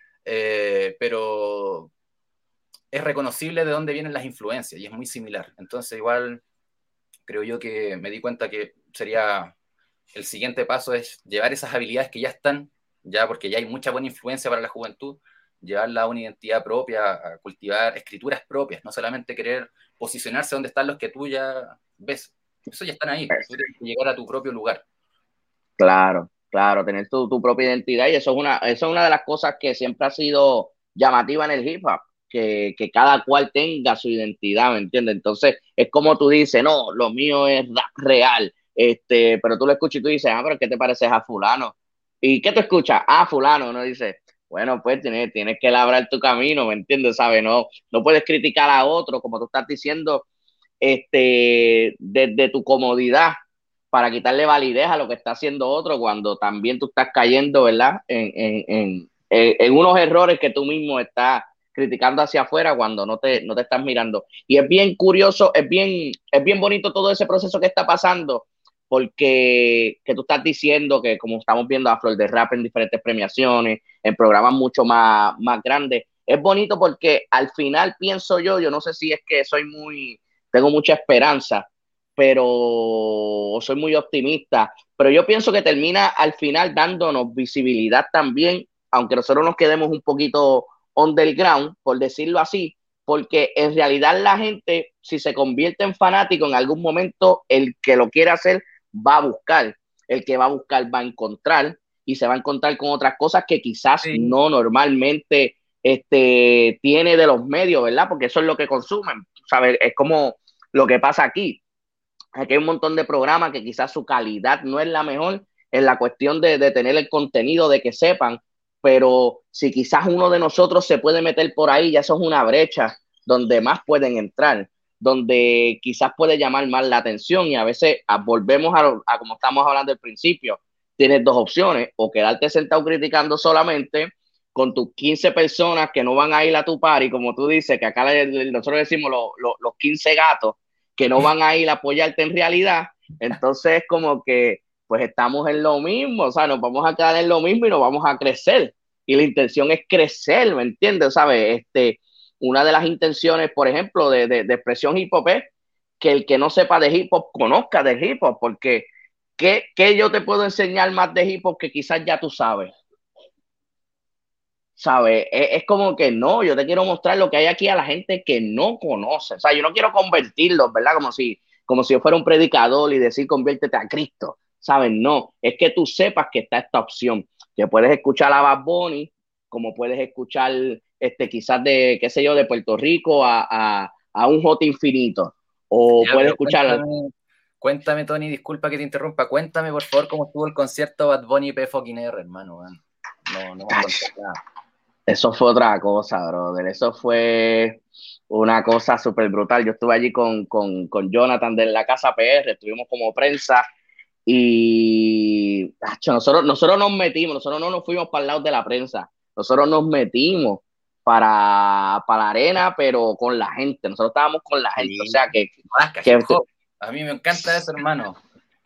Pero es reconocible de dónde vienen las influencias y es muy similar. Entonces, igual creo yo que me di cuenta que sería el siguiente paso es llevar esas habilidades que ya están, ya porque ya hay mucha buena influencia para la juventud, llevarla a una identidad propia, a cultivar escrituras propias, no solamente querer posicionarse donde están los que tú ya ves. Eso ya están ahí, tú tienes que llegar a tu propio lugar. Claro, claro, tener tu propia identidad y eso es una de las cosas que siempre ha sido llamativa en el hip hop, que cada cual tenga su identidad, ¿me entiendes? Entonces, es como tú dices, no, lo mío es rap real, pero tú lo escuchas y tú dices, pero ¿qué te pareces a fulano? ¿Y qué te escuchas? Fulano, uno dice, bueno, pues tienes que labrar tu camino, ¿me entiendes? ¿Sabes? No puedes criticar a otro, como tú estás diciendo, desde tu comodidad para quitarle validez a lo que está haciendo otro cuando también tú estás cayendo, ¿verdad? En unos errores que tú mismo estás criticando hacia afuera cuando no te estás mirando. Y es bien curioso, es bien bonito todo ese proceso que está pasando, porque que tú estás diciendo que como estamos viendo a Flor de Rap en diferentes premiaciones, en programas mucho más grandes, es bonito porque al final pienso yo no sé si es que tengo mucha esperanza, pero soy muy optimista. Pero yo pienso que termina al final dándonos visibilidad también, aunque nosotros nos quedemos un poquito underground, por decirlo así, porque en realidad la gente, si se convierte en fanático en algún momento, el que lo quiere hacer va a buscar, el que va a buscar va a encontrar y se va a encontrar con otras cosas que quizás Sí. no normalmente tiene de los medios, ¿verdad? Porque eso es lo que consumen, ¿sabes? Es como lo que pasa aquí. Aquí hay un montón de programas que quizás su calidad no es la mejor en la cuestión de tener el contenido, de que sepan, pero si quizás uno de nosotros se puede meter por ahí, ya eso es una brecha donde más pueden entrar, donde quizás puede llamar más la atención y a veces volvemos a como estamos hablando al principio, tienes dos opciones, o quedarte sentado criticando solamente con tus 15 personas que no van a ir a tu party, como tú dices, que acá nosotros decimos los 15 gatos, que no van a ir a apoyarte en realidad, entonces como que pues estamos en lo mismo, o sea, nos vamos a quedar en lo mismo y nos vamos a crecer. Y la intención es crecer, ¿me entiendes? ¿Sabes? Una de las intenciones, por ejemplo, de expresión hip hop es que el que no sepa de hip hop conozca de hip hop, porque ¿qué yo te puedo enseñar más de hip hop que quizás ya tú sabes? ¿Sabes? Es como que no, yo te quiero mostrar lo que hay aquí a la gente que no conoce. O sea, yo no quiero convertirlos, ¿verdad? Como si yo fuera un predicador y decir conviértete a Cristo. ¿Sabes? No, es que tú sepas que está esta opción, que puedes escuchar a Bad Bunny, como puedes escuchar quizás de, qué sé yo, de Puerto Rico a un J Infinito, o Ya, puedes pero escuchar. cuéntame, Tony, disculpa que te interrumpa. Cuéntame, por favor, cómo estuvo el concierto Bad Bunny y P fucking R, hermano, man. No me has contado nada. Eso fue otra cosa, brother. Eso fue una cosa súper brutal. Yo estuve allí con Jonathan de la Casa PR, estuvimos como prensa y nosotros nos metimos, nosotros no nos fuimos para el lado de la prensa, nosotros nos metimos para la arena, pero con la gente. Nosotros estábamos con la gente, o Sí, sea Alaska, hip que hop. A mí me encanta eso, hermano.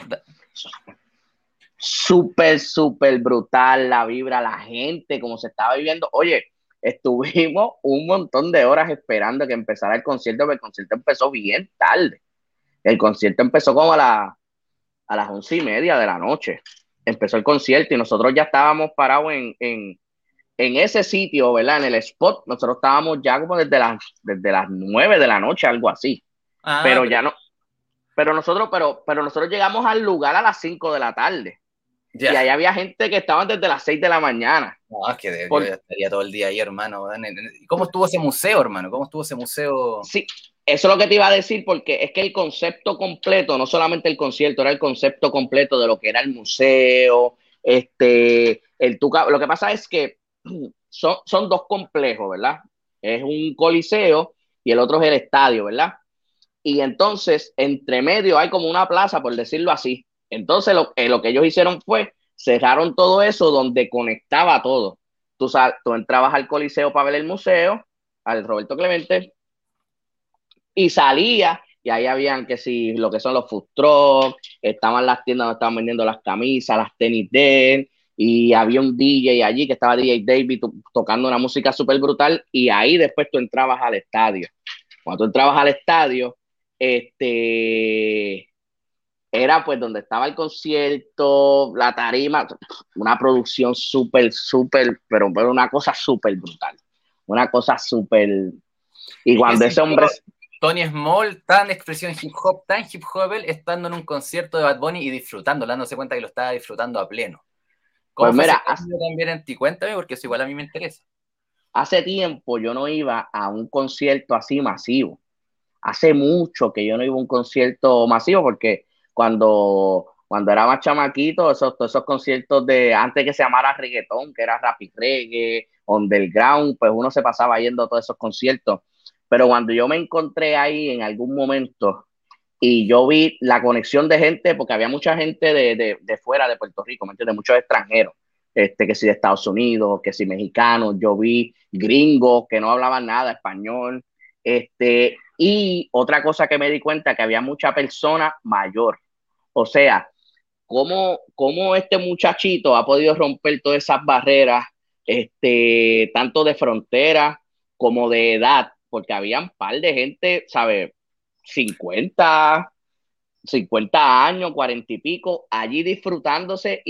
súper, súper brutal la vibra, la gente, como se estaba viviendo. Oye, estuvimos un montón de horas esperando que empezara el concierto, porque el concierto empezó bien tarde. El concierto empezó como a las 11:30 de la noche. Empezó el concierto y nosotros ya estábamos parados en ese sitio, ¿verdad? En el spot. Nosotros estábamos ya como desde las 9 de la noche, algo así. Ah, Pero pero ya no, pero nosotros llegamos al lugar a las 5 de la tarde. Y ya. ahí había gente que estaban desde las 6 de la mañana. No, es que yo Por, ya estaría todo el día ahí, hermano. Man. ¿Cómo estuvo ese museo, hermano? ¿Cómo estuvo ese museo? sí, eso es lo que te iba a decir, porque es que el concepto completo, no solamente el concierto, era el concepto completo de lo que era el museo, lo que pasa es que son dos complejos, ¿verdad? Es un coliseo y el otro es el estadio, ¿verdad? Y entonces, entre medio hay como una plaza, por decirlo así. Entonces, lo que ellos hicieron fue cerraron todo eso donde conectaba todo. Tú entrabas al Coliseo para ver el museo, al Roberto Clemente, y salía, y ahí habían que si lo que son los food trucks, estaban las tiendas donde estaban vendiendo las camisas, las tenis de él, y había un DJ allí que estaba DJ David tocando una música súper brutal, y ahí después tú entrabas al estadio. Cuando tú entrabas al estadio, este era pues donde estaba el concierto, la tarima, una producción súper, pero una cosa súper brutal. Una cosa súper. Y ¿Y qué cuando ese hombre. sintió Tony Small, tan expresión hip hop, tan hip hop, estando en un concierto de Bad Bunny y disfrutando, dándose cuenta que lo estaba disfrutando a pleno? Pues ¿Cómo fue mira, ese cambio también en ti? Cuéntame, porque eso igual a mí me interesa. hace tiempo yo no iba a un concierto así masivo. Hace mucho que yo no iba a un concierto masivo porque cuando era más chamaquito, todos esos conciertos de antes que se llamara reggaetón, que era rap y reggae, underground, pues uno se pasaba yendo a todos esos conciertos. Pero cuando yo me encontré ahí en algún momento y yo vi la conexión de gente, porque había mucha gente de fuera de Puerto Rico, ¿me entiendes? Muchos extranjeros, que si de Estados Unidos, que si mexicanos, yo vi gringos que no hablaban nada español, y otra cosa que me di cuenta, que había mucha persona mayor, o sea, cómo este muchachito ha podido romper todas esas barreras, tanto de frontera como de edad, porque había un par de gente, ¿sabes? 50 50 años, 40 y pico, allí disfrutándose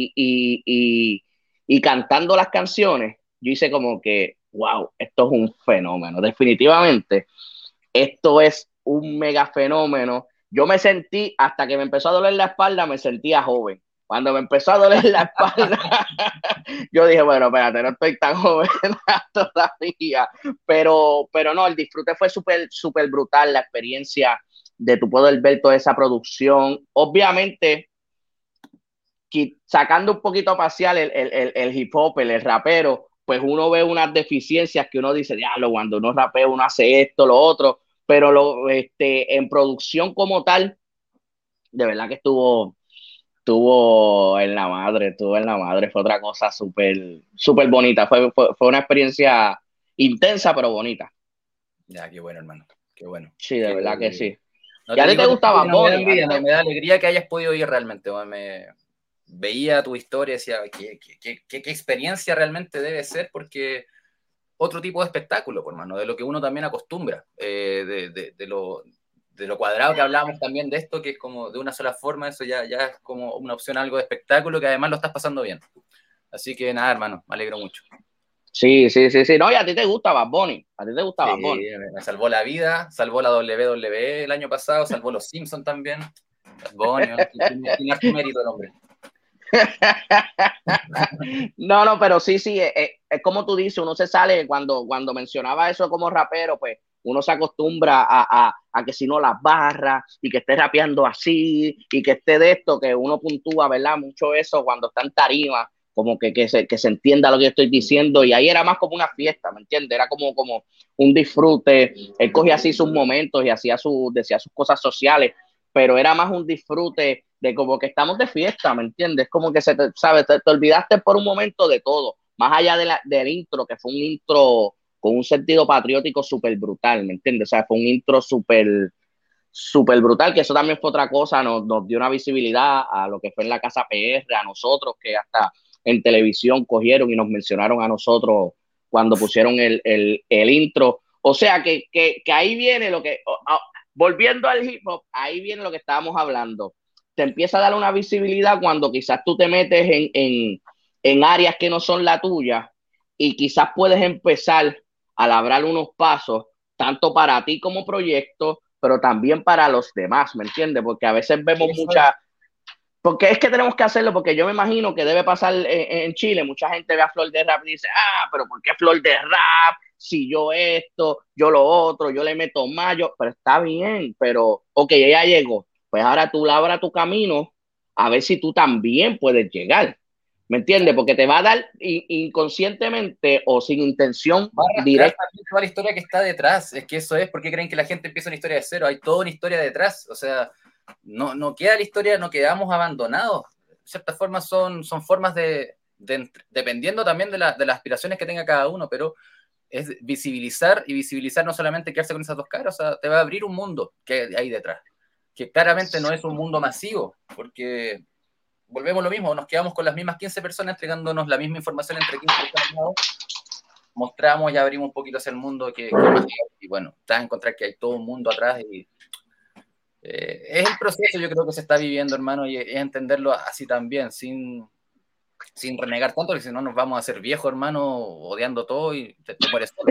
y cantando las canciones. Yo hice como que, wow, esto es un fenómeno. Definitivamente, esto es un mega fenómeno. Yo me sentí, hasta que me empezó a doler la espalda, me sentía joven. Cuando me empezó a doler la espalda, yo dije, bueno, espérate, no estoy tan joven todavía. Pero no, el disfrute fue súper brutal, la experiencia de tu poder ver toda esa producción. Obviamente, sacando un poquito a pasear el hip hop, el rapero, pues uno ve unas deficiencias que uno dice, diablo, cuando uno rapea, uno hace esto, lo otro, pero en producción como tal, de verdad que estuvo en la madre, fue otra cosa súper bonita, fue una experiencia intensa pero bonita. Ya, qué bueno, hermano. Qué bueno. Sí, de verdad que sí. No ¿Y te a ti te digo gustaba que no me da Bonnie? envidia, me da alegría que hayas podido ir realmente. Me veía tu historia y decía, qué experiencia realmente debe ser, porque otro tipo de espectáculo, por mano, de lo que uno también acostumbra, de lo cuadrado que hablábamos también de esto, que es como de una sola forma, eso ya es como una opción, algo de espectáculo, que además lo estás pasando bien. Así que nada, hermano, me alegro mucho. Sí. No, y a ti te gusta Bad Bunny. A ti te gusta Sí, Bad Bunny. me salvó la vida, salvó la WWE el año pasado, salvó los Simpsons también. Bad Bunny, tiene harto mérito el hombre. No, pero sí, es como tú dices, uno se sale, cuando mencionaba eso como rapero, pues uno se acostumbra a que si no las barras y que esté rapeando así y que esté de esto, que uno puntúa, ¿verdad? Mucho eso cuando está en tarima, como que se entienda lo que yo estoy diciendo, y ahí era más como una fiesta, ¿me entiendes? Era como un disfrute, él cogía así sus momentos y decía sus cosas sociales, pero era más un disfrute de como que estamos de fiesta, ¿me entiendes? Como que ¿sabes? Te olvidaste por un momento de todo, más allá del intro, que fue un intro con un sentido patriótico súper brutal, ¿me entiendes? O sea, fue un intro súper brutal, que eso también fue otra cosa, nos dio una visibilidad a lo que fue en la Casa PR, a nosotros, que hasta en televisión cogieron y nos mencionaron a nosotros cuando pusieron el intro. O sea, que ahí viene lo que, volviendo al hip hop, ahí viene lo que estábamos hablando. Te empieza a dar una visibilidad cuando quizás tú te metes en áreas que no son la tuya y quizás puedes empezar a labrar unos pasos, tanto para ti como proyecto, pero también para los demás, ¿me entiendes? Porque a veces vemos Eso es. porque es que tenemos que hacerlo, porque yo me imagino que debe pasar en Chile, mucha gente ve a Flor de Rap y dice, pero ¿por qué Flor de Rap? Si yo esto, yo lo otro, yo le meto más, pero está bien, pero, ok, ella llegó, pues ahora tú labra tu camino, a ver si tú también puedes llegar, ¿me entiendes? Porque te va a dar inconscientemente o sin intención Va a arrastrar directa. también toda la historia que está detrás. Es que eso es, ¿por qué creen que la gente empieza una historia de cero? Hay toda una historia detrás. O sea, no queda la historia, no quedamos abandonados. De cierta forma son formas dependiendo también de las aspiraciones que tenga cada uno, pero es visibilizar, y visibilizar no solamente quedarse con esas dos caras, o sea, te va a abrir un mundo que hay detrás, que claramente no es un mundo masivo, porque volvemos a lo mismo, nos quedamos con las mismas 15 personas entregándonos la misma información entre 15 personas, mostramos y abrimos un poquito hacia el mundo que más, y bueno, te vas a encontrar que hay todo un mundo atrás y es el proceso, yo creo que se está viviendo, hermano, y es entenderlo así también, sin renegar tanto, porque si no nos vamos a hacer viejos, hermano, odiando todo y te mueres solo.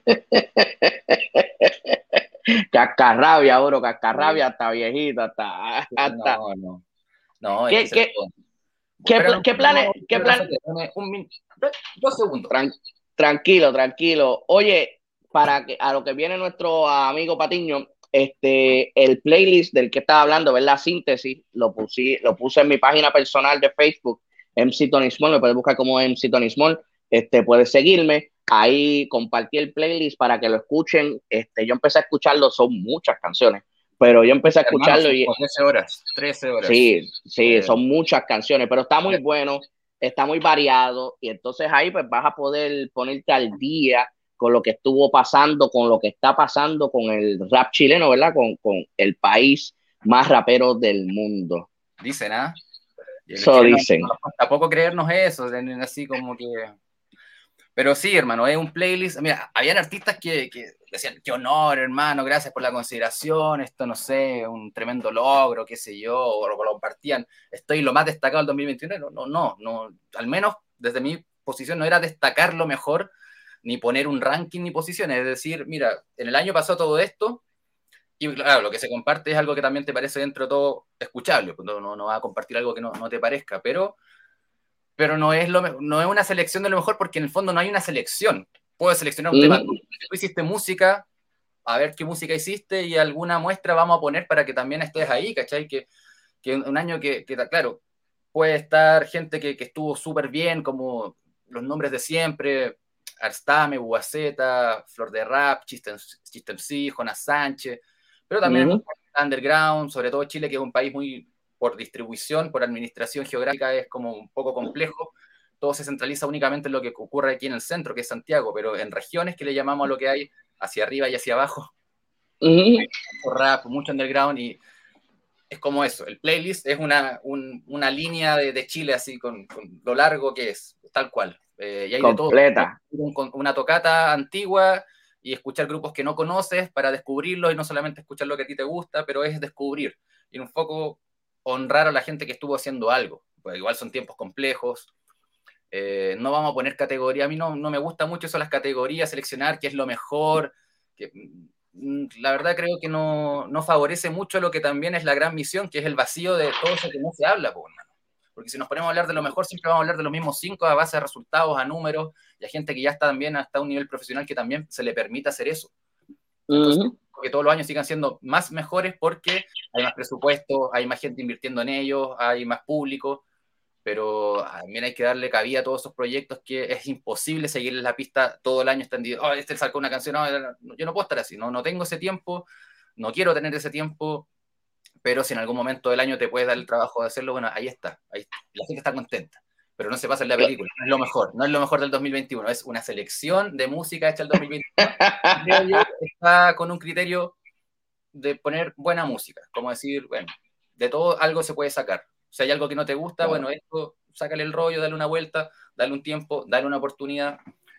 Cascarrabia, bro, cascarrabia, hasta viejito, hasta... No, es que ¿Qué, se... qué planes? ¿Qué plan? Dos segundos. Tranquilo, tranquilo. Oye, a lo que viene nuestro amigo Patiño, el playlist del que estaba hablando, ver la síntesis, lo puse en mi página personal de Facebook, MC Tony Small, me puedes buscar como MC Tony Small, puedes seguirme, ahí compartí el playlist para que lo escuchen, yo empecé a escucharlo, son muchas canciones, pero yo empecé a escucharlo, hermano, 13 horas. Sí, son muchas canciones, pero está muy bueno, está muy variado, y entonces ahí pues vas a poder ponerte al día con lo que estuvo pasando, con lo que está pasando con el rap chileno, ¿verdad? Con el país más rapero del mundo. Dicen, ¿ah? Eso dicen. Tampoco creernos eso, así como que... Pero sí, hermano, es un playlist. Mira, habían artistas que decían, qué honor, hermano, gracias por la consideración, esto no sé, un tremendo logro, qué sé yo, o lo compartían, estoy lo más destacado del 2021. No, al menos desde mi posición no era destacar lo mejor, ni poner un ranking ni posiciones, es decir, mira, en el año pasó todo esto, y claro, lo que se comparte es algo que también te parece dentro de todo escuchable, pues no va a compartir algo que no te parezca, pero no es, no es una selección de lo mejor porque en el fondo no hay una selección. Puedes seleccionar un tema. Tú hiciste música, a ver qué música hiciste y alguna muestra vamos a poner para que también estés ahí, ¿cachai? Que un año que claro, puede estar gente que estuvo súper bien, como los nombres de siempre, Arstame, Buaceta, Flor de Rap, System C, Jonas Sánchez, pero también underground, sobre todo Chile, que es un país muy por distribución, por administración geográfica, es como un poco complejo. Todo se centraliza únicamente en lo que ocurre aquí en el centro, que es Santiago, pero en regiones que le llamamos a lo que hay hacia arriba y hacia abajo, hay mucho rap, mucho underground, y es como eso. El playlist es una línea de Chile, así con lo largo que es, tal cual. Y hay completa. De todo. Una tocata antigua y escuchar grupos que no conoces para descubrirlos y no solamente escuchar lo que a ti te gusta, pero es descubrir. Y un poco honrar a la gente que estuvo haciendo algo. Pues igual son tiempos complejos. No vamos a poner categoría. A mí no me gusta mucho eso, las categorías, seleccionar qué es lo mejor. La verdad creo que no favorece mucho lo que también es la gran misión, que es el vacío de todo eso que no se habla, pues, hermano. Porque si nos ponemos a hablar de lo mejor, siempre vamos a hablar de los mismos 5 a base de resultados, a números, y a gente que ya está también hasta un nivel profesional que también se le permita hacer eso. Entonces, que todos los años sigan siendo más mejores porque hay más presupuesto, hay más gente invirtiendo en ellos, hay más público, pero también hay que darle cabida a todos esos proyectos que es imposible seguirles la pista todo el año extendido. Oh, sacó una canción, yo no puedo estar así, no tengo ese tiempo, no quiero tener ese tiempo, pero si en algún momento del año te puedes dar el trabajo de hacerlo, bueno, ahí está. La gente está contenta, pero no se pasa en la película, no es lo mejor del 2021, es una selección de música hecha el 2021. Está con un criterio de poner buena música, como decir, bueno, de todo algo se puede sacar. Si hay algo que no te gusta, bueno, esto, sácale el rollo, dale una vuelta, dale un tiempo, dale una oportunidad.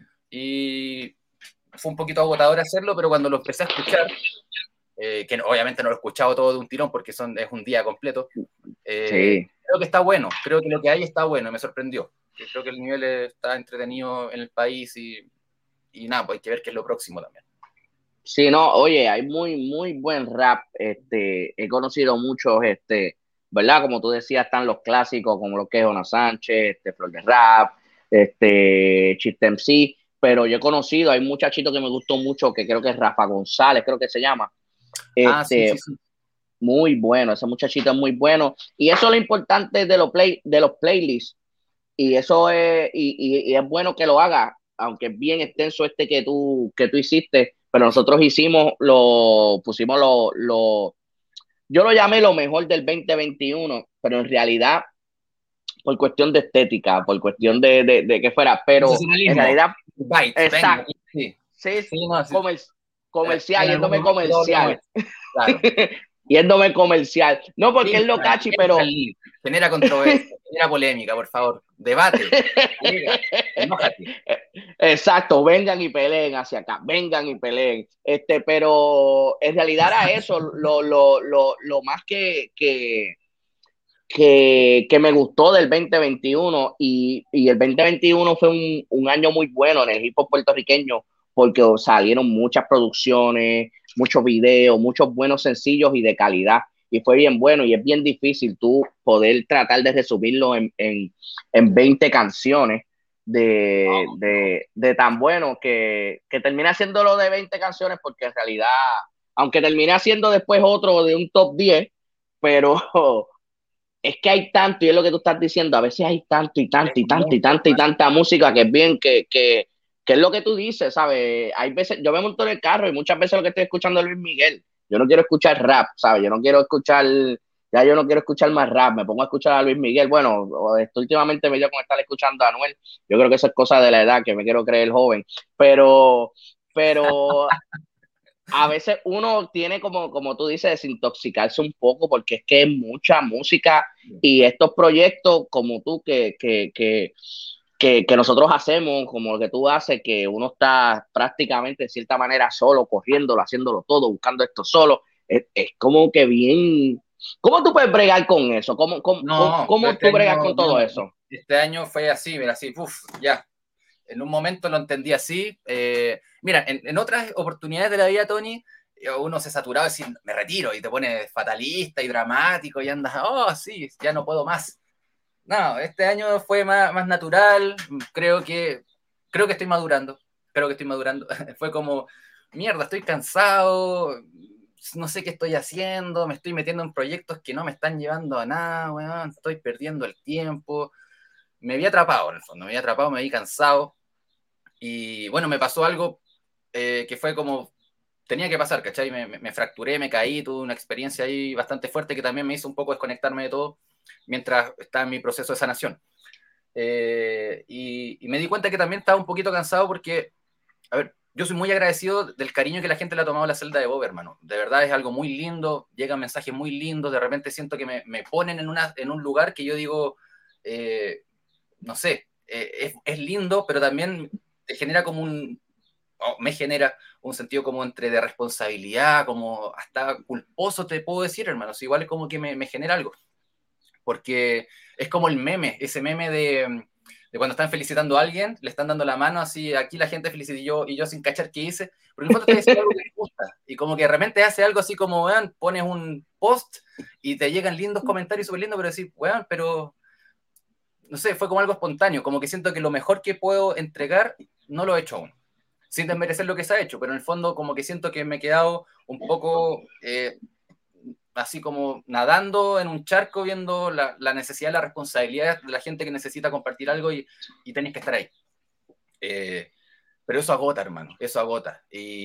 Y fue un poquito agotador hacerlo, pero cuando lo empecé a escuchar, que obviamente no lo he escuchado todo de un tirón porque es un día completo, creo que está bueno, creo que lo que hay está bueno, me sorprendió. Creo que el nivel está entretenido en el país y nada, pues hay que ver qué es lo próximo también. Sí, no, oye, hay muy buen rap. He conocido muchos, ¿verdad? Como tú decías, están los clásicos, como lo que es Jonas Sánchez, Flor de Rap, Chiste MC, pero yo he conocido, hay un muchachito que me gustó mucho, que creo que es Rafa González, creo que se llama. Sí. Muy bueno, ese muchachito es muy bueno. Y eso es lo importante de los playlists. Y eso es, y es bueno que lo haga, aunque es bien extenso que tú hiciste, pero nosotros pusimos yo lo llamé lo mejor del 2021, pero en realidad, por cuestión de estética, por cuestión de que fuera, pero en realidad, Bytes, exacto, sí. Sí, Sí, no, sí, comercial, en algún yéndome momento todos lo hemos comercial. hecho. Claro. Yéndome comercial. No porque es lo Filtran, cachi, filtran pero link, genera controversia, genera polémica, por favor. Debate, llega, enójate. exacto, vengan y peleen hacia acá, vengan y peleen. Pero en realidad era eso, lo más que me gustó del 2021 y el 2021 fue un año muy bueno en el hip hop puertorriqueño porque salieron muchas producciones, muchos videos, muchos buenos sencillos y de calidad. Y fue bien bueno y es bien difícil tú poder tratar de resumirlo en 20 canciones de tan bueno que termina siendo lo de 20 canciones porque en realidad, aunque termine haciendo después otro de un top 10, pero es que hay tanto, y es lo que tú estás diciendo, a veces hay tanto y tanto Es y tanto y mucho, tanta y hermano. tanta música que es bien, que es lo que tú dices, ¿sabes? Hay veces, yo me monto en el carro y muchas veces lo que estoy escuchando es Luis Miguel. Yo no quiero escuchar rap, ¿sabes? Yo no quiero escuchar, ya yo no quiero escuchar más rap, me pongo a escuchar a Luis Miguel. Bueno, últimamente me dio con estar escuchando a Anuel. Yo creo que eso es cosa de la edad, que me quiero creer joven. Pero a veces uno tiene como tú dices, desintoxicarse un poco porque es que es mucha música y estos proyectos como tú que nosotros hacemos, como lo que tú haces, que uno está prácticamente de cierta manera solo, corriéndolo, haciéndolo todo, buscando esto solo, es como que bien. ¿Cómo tú puedes bregar con eso? No, yo ¿Cómo este tú bregas año, con todo no, eso? este año fue así, mira, así, puf, ya. En un momento lo entendí así. Mira, en otras oportunidades de la vida, Tony, uno se saturaba de decir, me retiro, y te pones fatalista y dramático y andas, oh, sí, ya no puedo más. No, este año fue más natural, creo que estoy madurando, creo que estoy madurando. Fue como, mierda, estoy cansado, no sé qué estoy haciendo, me estoy metiendo en proyectos que no me están llevando a nada, weón, estoy perdiendo el tiempo. Me había atrapado, en el fondo, me había atrapado, me había cansado. Y bueno, me pasó algo que fue como, tenía que pasar, ¿cachai? Me fracturé, me caí, tuve una experiencia ahí bastante fuerte que también me hizo un poco desconectarme de todo mientras estaba en mi proceso de sanación. Y me di cuenta que también estaba un poquito cansado porque, a ver, yo soy muy agradecido del cariño que la gente le ha tomado a la celda de Bob, hermano. De verdad es algo muy lindo, llegan mensajes muy lindos, de repente siento que me ponen en un lugar que yo digo, no sé, es lindo, pero también te genera como me genera un sentido como entre de responsabilidad, como hasta culposo te puedo decir, hermanos. Igual es como que me genera algo, porque es como el meme, ese meme de cuando están felicitando a alguien, le están dando la mano así, aquí la gente felicita y yo sin cachar qué hice, porque en el fondo estoy haciendo algo que me gusta, y como que de repente hace algo así como, weón, pones un post y te llegan lindos comentarios súper lindos, pero decís, weón, pero no sé, fue como algo espontáneo, como que siento que lo mejor que puedo entregar no lo he hecho aún, sin desmerecer lo que se ha hecho, pero en el fondo como que siento que me he quedado un poco así como nadando en un charco viendo la necesidad, la responsabilidad de la gente que necesita compartir algo y tenéis que estar ahí. Pero eso agota, hermano, eso agota.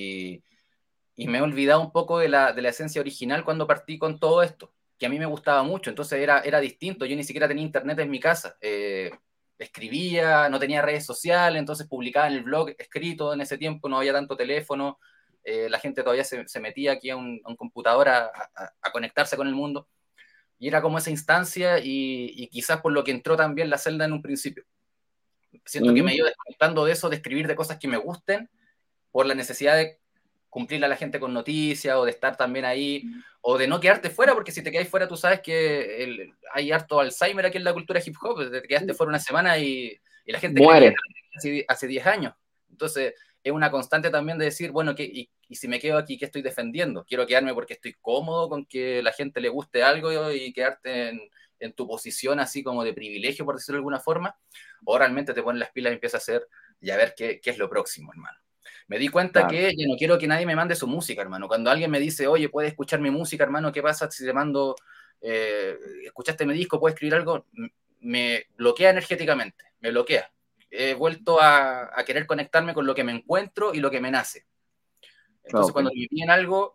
Y me he olvidado un poco de la esencia original cuando partí con todo esto, que a mí me gustaba mucho, entonces era distinto, yo ni siquiera tenía internet en mi casa. Escribía, no tenía redes sociales, entonces publicaba en el blog escrito en ese tiempo, no había tanto teléfono, la gente todavía se metía aquí a un computador a conectarse con el mundo, y era como esa instancia y quizás por lo que entró también la celda en un principio. Siento que me he ido desconectando de eso, de escribir de cosas que me gusten, por la necesidad de cumplirle a la gente con noticias o de estar también ahí o de no quedarte fuera, porque si te quedas fuera tú sabes que hay harto Alzheimer aquí en la cultura hip hop, te quedaste fuera una semana y la gente cree que ya Muere. te hace 10 años. Entonces es una constante también de decir, bueno, y si me quedo aquí, ¿qué estoy defendiendo? Quiero quedarme porque estoy cómodo con que la gente le guste algo y quedarte en tu posición así como de privilegio, por decirlo de alguna forma, o realmente te pones las pilas y empiezas a hacer y a ver qué es lo próximo, hermano. Me di cuenta Claro. que yo no quiero que nadie me mande su música, hermano. Cuando alguien me dice, oye, puedes escuchar mi música, hermano, ¿qué pasa si te mando, escuchaste mi disco, puedes escribir algo? Me bloquea energéticamente, me bloquea. He vuelto a querer conectarme con lo que me encuentro y lo que me nace. Entonces, cuando Okay. me piden algo,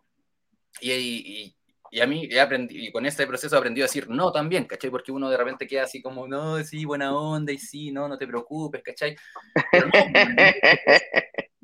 y a mí y con este proceso he aprendido a decir no también, ¿cachai? Porque uno de repente queda así como, no, sí, buena onda, y sí, no te preocupes, ¿cachai? Pero no,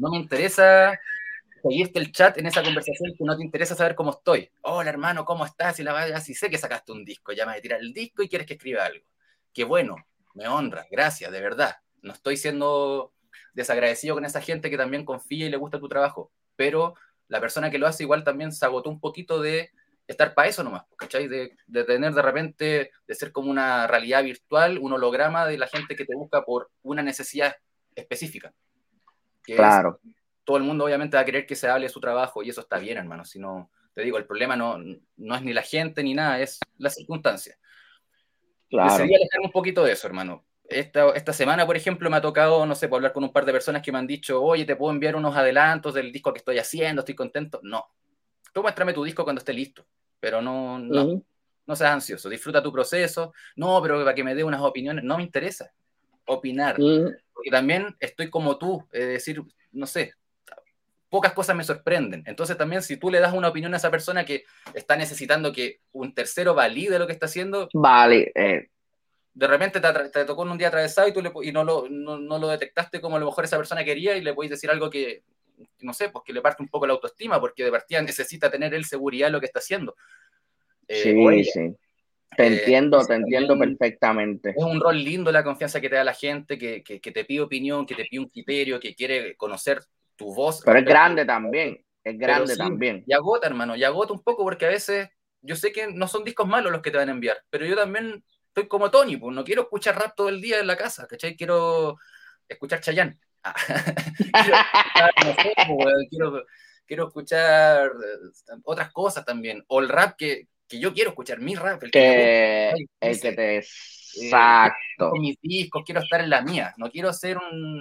no me interesa seguirte el chat en esa conversación que no te interesa saber cómo estoy. Hola, hermano, ¿cómo estás? Y la vaya, si sé que sacaste un disco, ya me vas a tirar el disco y quieres que escriba algo. Qué bueno, me honra, gracias, de verdad. No estoy siendo desagradecido con esa gente que también confía y le gusta tu trabajo, pero la persona que lo hace igual también se agotó un poquito de estar para eso nomás, ¿cachai? De tener de repente, de ser como una realidad virtual, un holograma de la gente que te busca por una necesidad específica, que es, Claro, todo el mundo obviamente va a querer que se hable de su trabajo y eso está bien, hermano, si no, te digo, el problema no es ni la gente ni nada, es la circunstancia. Decidí claro. alejarme un poquito de eso, hermano. Esta semana, por ejemplo, me ha tocado, no sé, por hablar con un par de personas que me han dicho, oye, te puedo enviar unos adelantos del disco que estoy haciendo, estoy contento. No, tú muéstrame tu disco cuando esté listo, pero no seas ansioso, disfruta tu proceso. No, pero para que me dé unas opiniones, no me interesa opinar, porque también estoy como tú, es decir, no sé, pocas cosas me sorprenden. Entonces también si tú le das una opinión a esa persona que está necesitando que un tercero valide lo que está haciendo, Vale, de repente te tocó en un día atravesado y no lo detectaste como a lo mejor esa persona quería y le podéis decir algo que, no sé, pues que le parte un poco la autoestima, porque de partida necesita tener él seguridad en lo que está haciendo, o sí, ella. sí. Te Entonces entiendo también perfectamente. es un rol lindo la confianza que te da la gente, que te pide opinión, que te pide un criterio, que quiere conocer tu voz Pero es respecto. grande también, es Pero grande sí, también. y agota, hermano, y agota un poco porque a veces yo sé que no son discos malos los que te van a enviar, pero yo también estoy como Tony, pues no quiero escuchar rap todo el día en la casa, ¿cachai? Quiero escuchar Chayanne. Quiero escuchar, no sé, pues, quiero escuchar otras cosas también, o el rap que yo quiero escuchar, mi rap, el que me gusta, Que el que ese. te... Quiero estar con Exacto. mis discos, quiero estar en la mía, no quiero ser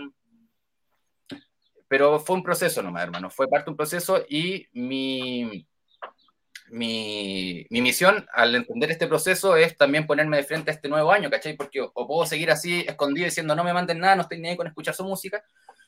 Pero fue un proceso nomás, hermano, fue parte de un proceso y mi misión al entender este proceso es también ponerme de frente a este nuevo año, ¿cachai? Porque o puedo seguir así escondido diciendo no me manden nada, no estoy ni ahí con escuchar su música,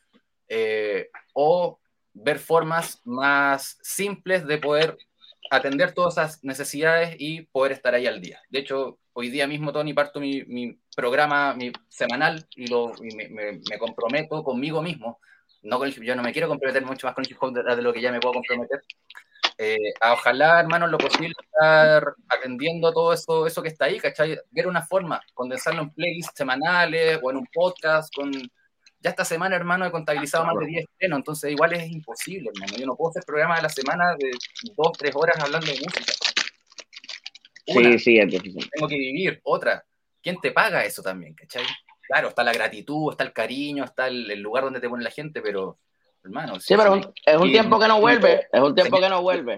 o ver formas más simples de poder atender todas esas necesidades y poder estar ahí al día. De hecho, hoy día mismo, Tony, parto mi programa mi semanal y me comprometo conmigo mismo. No con yo no me quiero comprometer mucho más con el hip hop de lo que ya me puedo comprometer, ojalá, hermano, en lo posible, estar atendiendo todo eso que está ahí, ¿cachai? Ver una forma, condensarlo en playlists semanales o en un podcast. Ya esta semana, hermano, he contabilizado más de 10 estrenos, entonces igual es imposible, hermano. Yo no puedo hacer programas de la semana de 2, 3 horas hablando de música. Sí, Una, sí, es difícil. tengo que vivir. Otra, ¿quién te paga eso también, cachai? Claro, está la gratitud, está el cariño, está el lugar donde te pone la gente, pero, hermano, si Sí, al pero final es un y tiempo que no vuelve, es un se tiempo que no vuelve.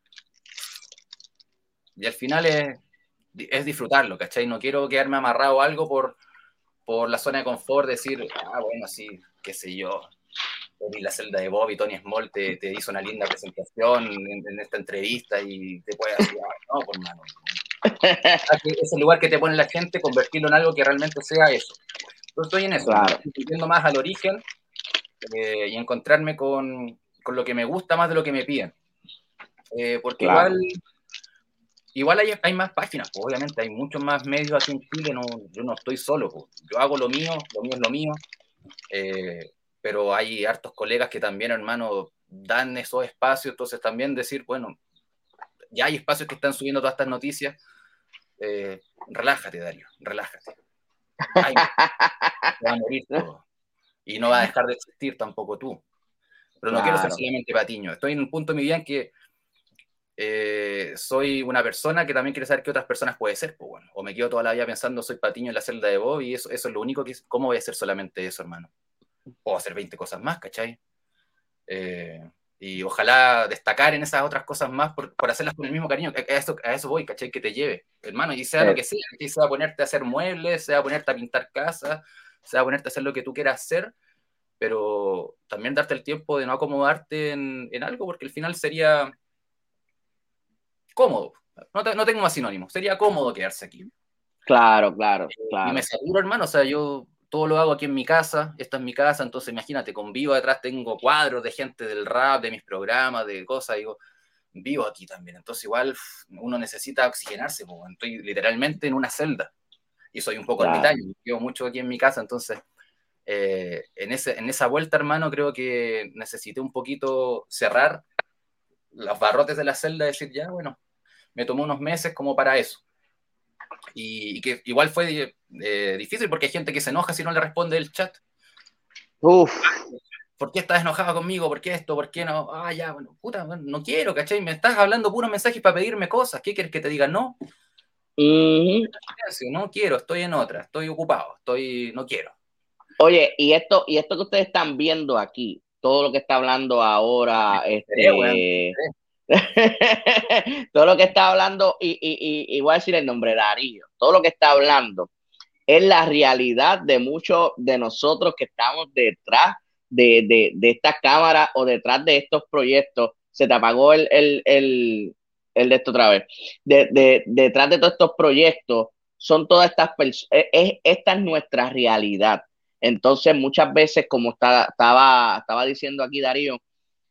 y al final es disfrutarlo, ¿cachai? No quiero quedarme amarrado a algo por la zona de confort, decir, bueno, sí, qué sé yo, vi la celda de Bob y Tony Small te hizo una linda presentación en esta entrevista y te puede decir, no, por mano. Ese lugar que te pone la gente, convertirlo en algo que realmente sea eso. Yo estoy en eso, Claro, estoy yendo más al origen y encontrarme con lo que me gusta más de lo que me piden. Porque igual claro. Igual hay más páginas, pues, obviamente, hay muchos más medios aquí en Chile, yo no estoy solo, pues. Yo hago lo mío es lo mío, pero hay hartos colegas que también, hermano, dan esos espacios, entonces también decir, bueno, ya hay espacios que están subiendo todas estas noticias, relájate, Darío, relájate. Ay, se va a morir todo. Y no va a dejar de existir tampoco tú. Pero no quiero ser Claro. solamente patiño. Estoy en un punto de mi vida en que soy una persona que también quiere saber qué otras personas puede ser, pues bueno, o me quedo toda la vida pensando soy Patiño en la celda de Bob y eso es lo único ¿cómo voy a hacer solamente eso, hermano? Puedo hacer 20 cosas más, ¿cachai? Y ojalá destacar en esas otras cosas más por hacerlas con el mismo cariño, a eso voy, ¿cachai? Que te lleve, hermano, y sea lo que sea, que sea ponerte a hacer muebles, sea ponerte a pintar casas, sea ponerte a hacer lo que tú quieras hacer, pero también darte el tiempo de no acomodarte en algo, porque al final sería cómodo. No tengo más sinónimos. Sería cómodo quedarse aquí. Claro, claro, Y me claro. saturo, hermano. O sea, yo todo lo hago aquí en mi casa. Esta es mi casa. Entonces, imagínate, con vivo detrás tengo cuadros de gente del rap, de mis programas, de cosas. Digo, vivo aquí también. Entonces, igual uno necesita oxigenarse. Pues, estoy literalmente en una celda. Y soy un poco Claro. ermitaño. Vivo mucho aquí en mi casa. Entonces, En esa vuelta, hermano, creo que necesité un poquito cerrar los barrotes de la celda, decir, ya, bueno, me tomó unos meses como para eso. Y que igual fue difícil porque hay gente que se enoja si no le responde el chat. Uf. ¿Por qué estás enojado conmigo? ¿Por qué esto? ¿Por qué no? Ah, ya, bueno, puta, bueno, no quiero, ¿cachai? Me estás hablando puros mensajes para pedirme cosas. ¿Qué quieres que te diga? No, no quiero, estoy en otra, estoy ocupado, no quiero. Oye, y esto que ustedes están viendo aquí, todo lo que está hablando ahora, todo lo que está hablando, y voy a decir el nombre, Darío, todo lo que está hablando es la realidad de muchos de nosotros que estamos detrás de esta cámara o detrás de estos proyectos. Se te apagó el de esto otra vez. Detrás de todos estos proyectos son todas estas personas, esta es nuestra realidad. Entonces, muchas veces, como estaba diciendo aquí Darío,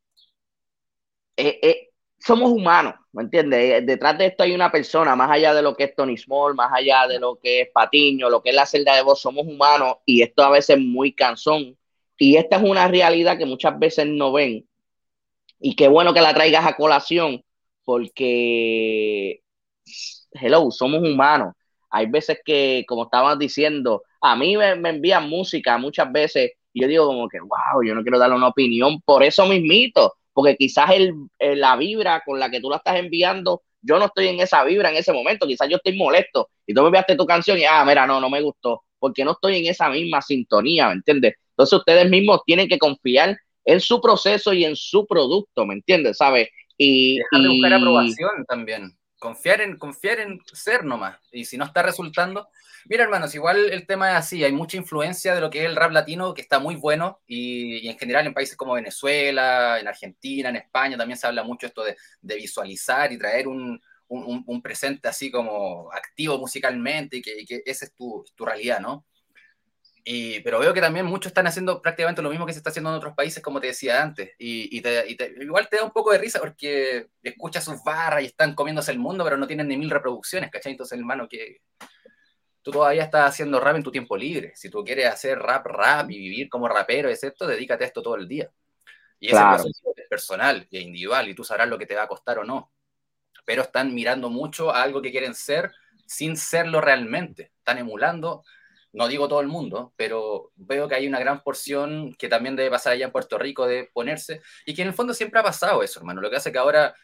eh, eh, somos humanos, ¿me entiendes? Detrás de esto hay una persona, más allá de lo que es Tony Small, más allá de lo que es Patiño, lo que es la celda de voz, somos humanos y esto a veces es muy cansón. Y esta es una realidad que muchas veces no ven. Y qué bueno que la traigas a colación, porque, hello, somos humanos. Hay veces que, como estabas diciendo, a mí me envían música muchas veces y yo digo como que, wow, yo no quiero darle una opinión por eso mismito, porque quizás la vibra con la que tú la estás enviando, yo no estoy en esa vibra en ese momento, quizás yo estoy molesto y tú me enviaste tu canción y, mira, no me gustó, porque no estoy en esa misma sintonía, ¿me entiendes? Entonces ustedes mismos tienen que confiar en su proceso y en su producto, ¿me entiendes? ¿Sabes? Dejar de buscar aprobación también. Confiar en ser nomás. Y si no está resultando. Mira, hermanos, igual el tema es así. Hay mucha influencia de lo que es el rap latino, que está muy bueno. Y en general en países como Venezuela, en Argentina, en España, también se habla mucho esto de visualizar y traer un presente así como activo musicalmente y que esa es tu realidad, ¿no? Pero veo que también muchos están haciendo prácticamente lo mismo que se está haciendo en otros países, como te decía antes. Igual te da un poco de risa porque escuchas sus barras y están comiéndose el mundo, pero no tienen ni 1000 reproducciones, ¿cachai? Entonces, hermano, que tú todavía estás haciendo rap en tu tiempo libre. Si tú quieres hacer rap y vivir como rapero, excepto, dedícate a esto todo el día. Y ese claro. proceso es personal e individual y tú sabrás lo que te va a costar o no. Pero están mirando mucho a algo que quieren ser sin serlo realmente. Están emulando, no digo todo el mundo, pero veo que hay una gran porción que también debe pasar allá en Puerto Rico de ponerse, y que en el fondo siempre ha pasado eso, hermano. Lo que hace que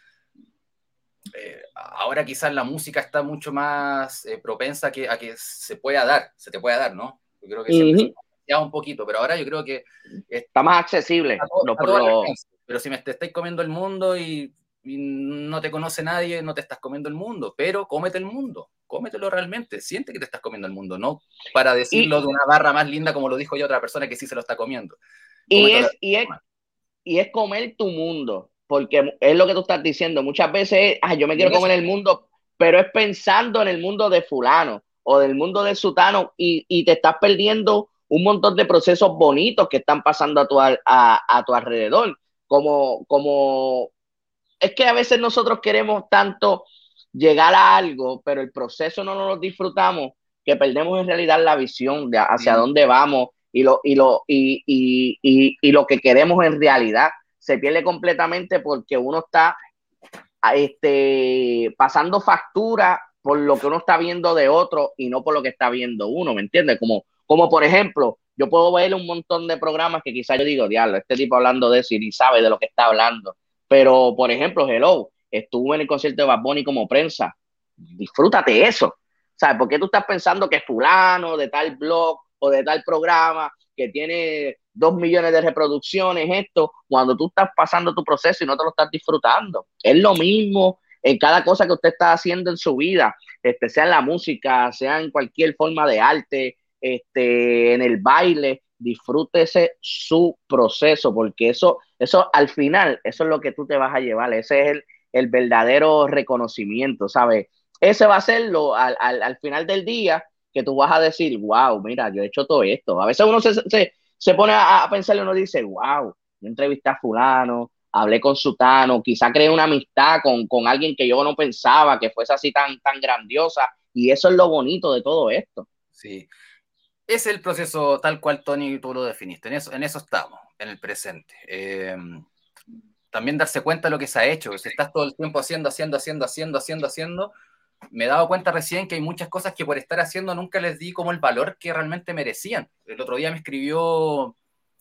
ahora quizás la música está mucho más propensa a que se te pueda dar, ¿no? Yo creo que siempre se ha un poquito, pero ahora yo creo que está más accesible. a todo al alcance. Pero si te estáis comiendo el mundo y no te conoce nadie, no te estás comiendo el mundo, pero cómete el mundo, cómetelo realmente, siente que te estás comiendo el mundo, no para decirlo de una barra más linda como lo dijo ya otra persona que sí se lo está comiendo. Y es comer tu mundo, porque es lo que tú estás diciendo. Muchas veces, yo me quiero comer el mundo, pero es pensando en el mundo de fulano o del mundo de sutano y te estás perdiendo un montón de procesos bonitos que están pasando a tu alrededor. Como es que a veces nosotros queremos tanto llegar a algo, pero el proceso no nos lo disfrutamos, que perdemos en realidad la visión de hacia dónde vamos y lo que queremos en realidad. Se pierde completamente porque uno está pasando factura por lo que uno está viendo de otro y no por lo que está viendo uno, ¿me entiendes? Como por ejemplo, yo puedo ver un montón de programas que quizás yo digo, diablo, este tipo hablando de eso y ni sabe de lo que está hablando. Pero, por ejemplo, Hello, estuvo en el concierto de Bad Bunny como prensa. Disfrútate eso. ¿Sabes? ¿Por qué tú estás pensando que fulano de tal blog o de tal programa que tiene 2 millones de reproducciones, esto, cuando tú estás pasando tu proceso y no te lo estás disfrutando? Es lo mismo en cada cosa que usted está haciendo en su vida, sea en la música, sea en cualquier forma de arte, en el baile, disfrútese su proceso, porque eso al final, eso es lo que tú te vas a llevar, ese es el verdadero reconocimiento, ¿sabes? Ese va a ser al final del día que tú vas a decir, wow, mira, yo he hecho todo esto. A veces uno se pone a pensar y uno dice, wow, yo entrevisté a fulano, hablé con sutano, quizá creé una amistad con alguien que yo no pensaba que fuese así tan grandiosa. Y eso es lo bonito de todo esto. Sí. es el proceso tal cual, Tony, tú lo definiste. En eso estamos, en el presente. También darse cuenta de lo que se ha hecho. Si estás todo el tiempo haciendo, me he dado cuenta recién que hay muchas cosas que por estar haciendo nunca les di como el valor que realmente merecían. El otro día me escribió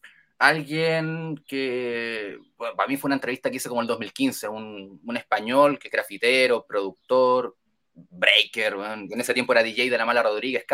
alguien que, bueno, para mí fue una entrevista que hice como en el 2015, un español que es grafitero, productor, breaker, bueno, en ese tiempo era DJ de La Mala Rodríguez,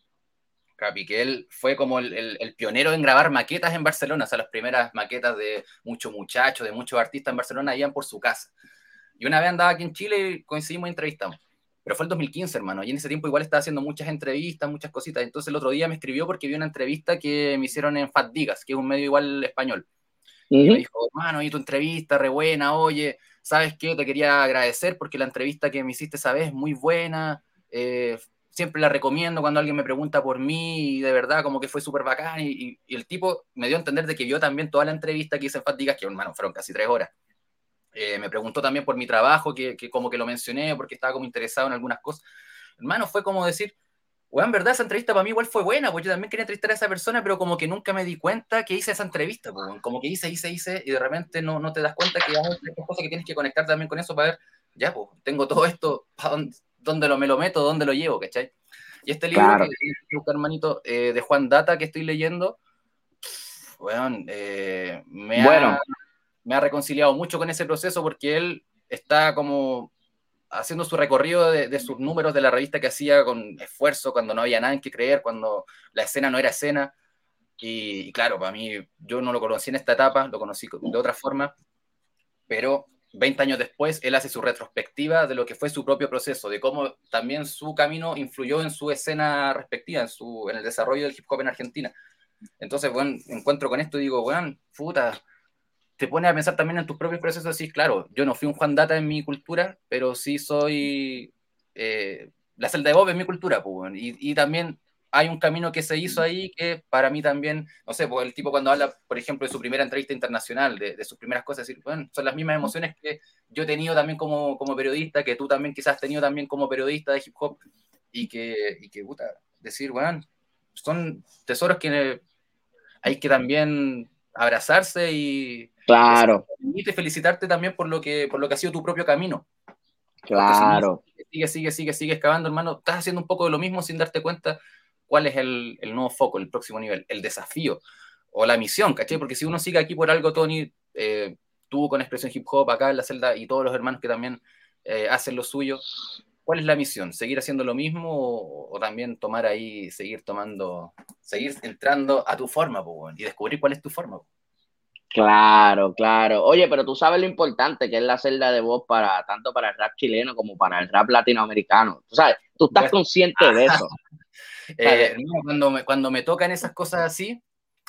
Capi, que él fue como el pionero en grabar maquetas en Barcelona, o sea, las primeras maquetas de muchos muchachos, de muchos artistas en Barcelona, iban por su casa. Y una vez andaba aquí en Chile y coincidimos y entrevistamos. Pero fue el 2015, hermano, y en ese tiempo igual estaba haciendo muchas entrevistas, muchas cositas. Entonces el otro día me escribió porque vi una entrevista que me hicieron en Fat Digas, que es un medio igual español. Y me dijo, hermano, y tu entrevista, re buena, oye, ¿sabes qué? Te quería agradecer porque la entrevista que me hiciste esa vez es muy buena. Siempre la recomiendo cuando alguien me pregunta por mí y de verdad como que fue súper bacán. Y el tipo me dio a entender de que vio también toda la entrevista que hice en Fat Digas, que hermano, fueron casi 3 horas. Me preguntó también por mi trabajo, que como que lo mencioné porque estaba como interesado en algunas cosas. Hermano, fue como decir, bueno, en verdad esa entrevista para mí igual fue buena, porque yo también quería entrevistar a esa persona, pero como que nunca me di cuenta que hice esa entrevista, pues, como que hice, y de repente no te das cuenta que hay estas cosas que tienes que conectar también con eso para ver, ya, pues, tengo todo esto, ¿dónde me lo meto, dónde lo llevo, ¿cachai? Y este libro Claro. hermanito, de Juan Data que estoy leyendo, bueno, Bueno, me ha reconciliado mucho con ese proceso porque él está como haciendo su recorrido de sus números de la revista que hacía con esfuerzo, cuando no había nada en que creer, cuando la escena no era escena. Y claro, para mí, yo no lo conocí en esta etapa, lo conocí de otra forma, pero 20 años después, él hace su retrospectiva de lo que fue su propio proceso, de cómo también su camino influyó en su escena respectiva, en el desarrollo del hip hop en Argentina. Entonces, bueno, encuentro con esto y digo, bueno, puta, te pone a pensar también en tus propios procesos. Sí, claro, yo no fui un Juan Data en mi cultura, pero sí soy la celda de Bob en mi cultura, pues, y también hay un camino que se hizo ahí que para mí también, no sé, pues el tipo cuando habla, por ejemplo, de su primera entrevista internacional, de sus primeras cosas, decir, bueno, son las mismas emociones que yo he tenido también como periodista, que tú también quizás has tenido también como periodista de hip hop, y que puta, decir, bueno, son tesoros que hay que también abrazarse y decir, claro, y felicitarte también por lo que ha sido tu propio camino. Porque si no, claro. sigue excavando, hermano, estás haciendo un poco de lo mismo sin darte cuenta cuál es el nuevo foco, el próximo nivel, el desafío o la misión, ¿cachai? Porque si uno sigue aquí por algo, Tony, tú con Expresión Hip Hop acá en la celda y todos los hermanos que también hacen lo suyo, ¿cuál es la misión? ¿Seguir haciendo lo mismo o también tomar ahí, seguir entrando a tu forma, po, y descubrir cuál es tu forma? Po? Claro, claro. Oye, pero tú sabes lo importante que es la celda de voz para tanto para el rap chileno como para el rap latinoamericano. Tú sabes, tú estás Pues, consciente de eso. ¿Sabes? hermano, cuando me tocan esas cosas así,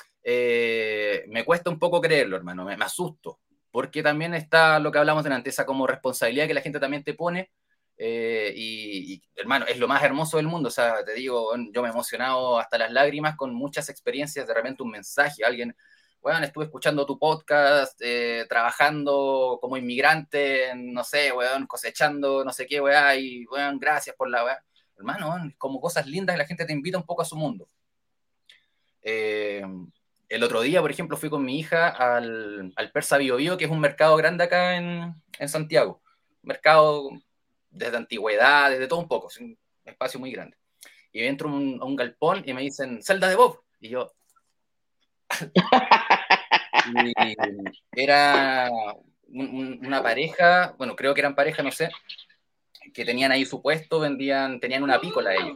me cuesta un poco creerlo, hermano, me asusto, porque también está lo que hablamos delante, esa como responsabilidad que la gente también te pone, hermano, es lo más hermoso del mundo, o sea, te digo, yo me he emocionado hasta las lágrimas con muchas experiencias, de repente un mensaje, alguien, bueno, estuve escuchando tu podcast, trabajando como inmigrante, no sé, weón, cosechando no sé qué, weón, y weón, gracias por la weón. Hermano, como cosas lindas, la gente te invita un poco a su mundo. Eh, el otro día, por ejemplo, fui con mi hija al Persa Bio Bio, que es un mercado grande acá en Santiago. Un mercado desde antigüedad, desde todo un poco, es un espacio muy grande. Y entro a un galpón y me dicen, celda de Bob. Y yo, y era una pareja, bueno, creo que eran pareja, no sé, que tenían ahí su puesto, tenían una apícola ellos.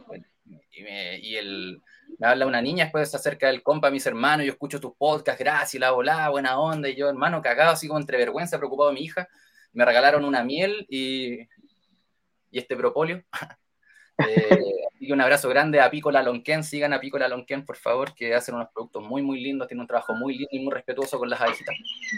Me habla una niña, después se acerca el compa a mis hermanos, yo escucho tus podcasts, gracias, la volá, buena onda, y yo, hermano, cagado, así como entre vergüenza, preocupado de mi hija, me regalaron una miel y este propóleo. Así que un abrazo grande a Apícola Lonquén, sigan a Apícola Lonquén, por favor, que hacen unos productos muy, muy lindos, tienen un trabajo muy lindo y muy respetuoso con las abejitas.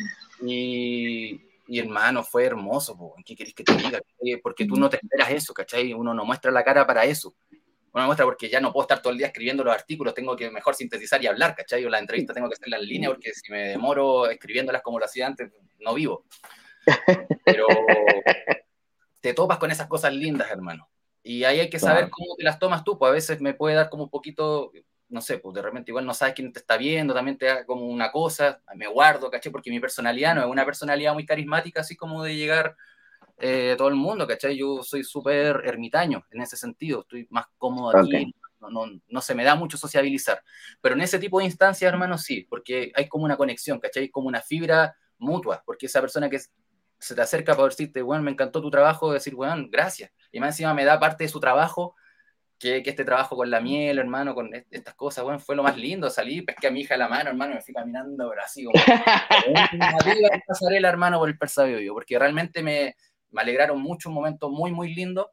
Y hermano, fue hermoso, po. ¿Qué querés que te diga? Porque tú no te esperas eso, ¿cachai? Uno no muestra la cara para eso. Uno muestra porque ya no puedo estar todo el día escribiendo los artículos, tengo que mejor sintetizar y hablar, ¿cachai? O la entrevista tengo que hacerla en línea porque si me demoro escribiéndolas como lo hacía antes, no vivo. Pero te topas con esas cosas lindas, hermano. Y ahí hay que saber Claro. cómo te las tomas tú, pues a veces me puede dar como un poquito, no sé, pues de repente igual no sabes quién te está viendo, también te da como una cosa, me guardo, ¿cachai? Porque mi personalidad no es una personalidad muy carismática, así como de llegar a todo el mundo, ¿cachai? Yo soy súper ermitaño en ese sentido, estoy más cómodo Ok, aquí, no se me da mucho sociabilizar, pero en ese tipo de instancias, hermano, sí, porque hay como una conexión, ¿cachai? Como una fibra mutua, porque esa persona que se te acerca para decirte, bueno, me encantó tu trabajo, decir, bueno, gracias, y más encima me da parte de su trabajo, que este trabajo con la miel, hermano, con estas cosas, bueno, fue lo más lindo, salí, pesqué a mi hija la mano, hermano, me fui caminando, pero así como una viva en pasarela, hermano, por el Persa-Biobío, porque realmente me alegraron mucho, un momento muy, muy lindo,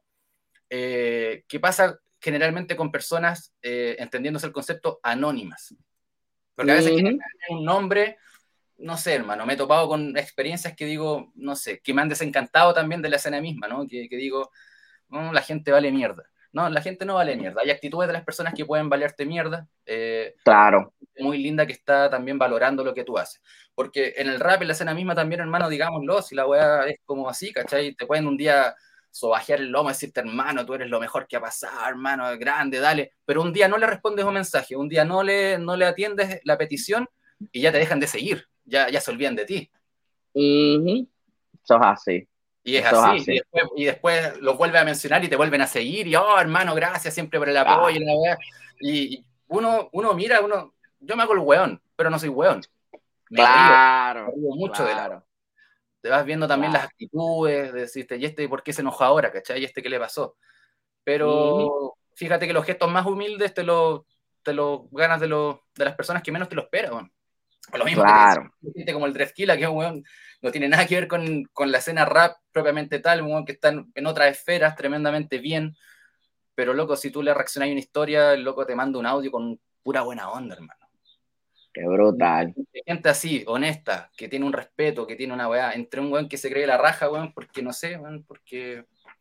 que pasa generalmente con personas, entendiéndose el concepto, anónimas, porque a veces quieren ujú. tener un nombre, no sé, hermano, me he topado con experiencias que digo, no sé, que me han desencantado también de la escena misma, ¿no? Que digo, no, la gente vale mierda. No, la gente no vale mierda. Hay actitudes de las personas que pueden valerte mierda. Claro. Muy linda que está también valorando lo que tú haces. Porque en el rap, en la escena misma también, hermano, digámoslo, si la weá es como así, ¿cachai? Te pueden un día sobajear el lomo y decirte, hermano, tú eres lo mejor que ha pasado, hermano, grande, dale. Pero un día no le respondes un mensaje, un día no le atiendes la petición y ya te dejan de seguir, ya se olvidan de ti. Ujú. Eso es así. Y es Eso es así, así. y después los vuelve a mencionar y te vuelven a seguir, y oh, hermano, gracias siempre por el apoyo, Ah, y la weá. Y uno mira, yo me hago el weón, pero no soy weón. Me claro, río mucho de la weá. claro, Te vas viendo también las claro. actitudes, de decirte, ¿y este por qué se enojó ahora? ¿Cachai? ¿Y este qué le pasó? Ujú. Pero fíjate que los gestos más humildes te lo ganas de las personas que menos te lo esperan, weón. Lo mismo que te decía, Claro. gente como el Drefkila, que es un weón, no tiene nada que ver con la escena rap propiamente tal, un weón que está en otras esferas tremendamente bien, pero loco, si tú le reaccionas a una historia, el loco te manda un audio con pura buena onda, hermano. Qué brutal. Gente así, honesta, que tiene un respeto, que tiene una weá, entre un weón que se cree la raja, weón, porque no sé, weón, porque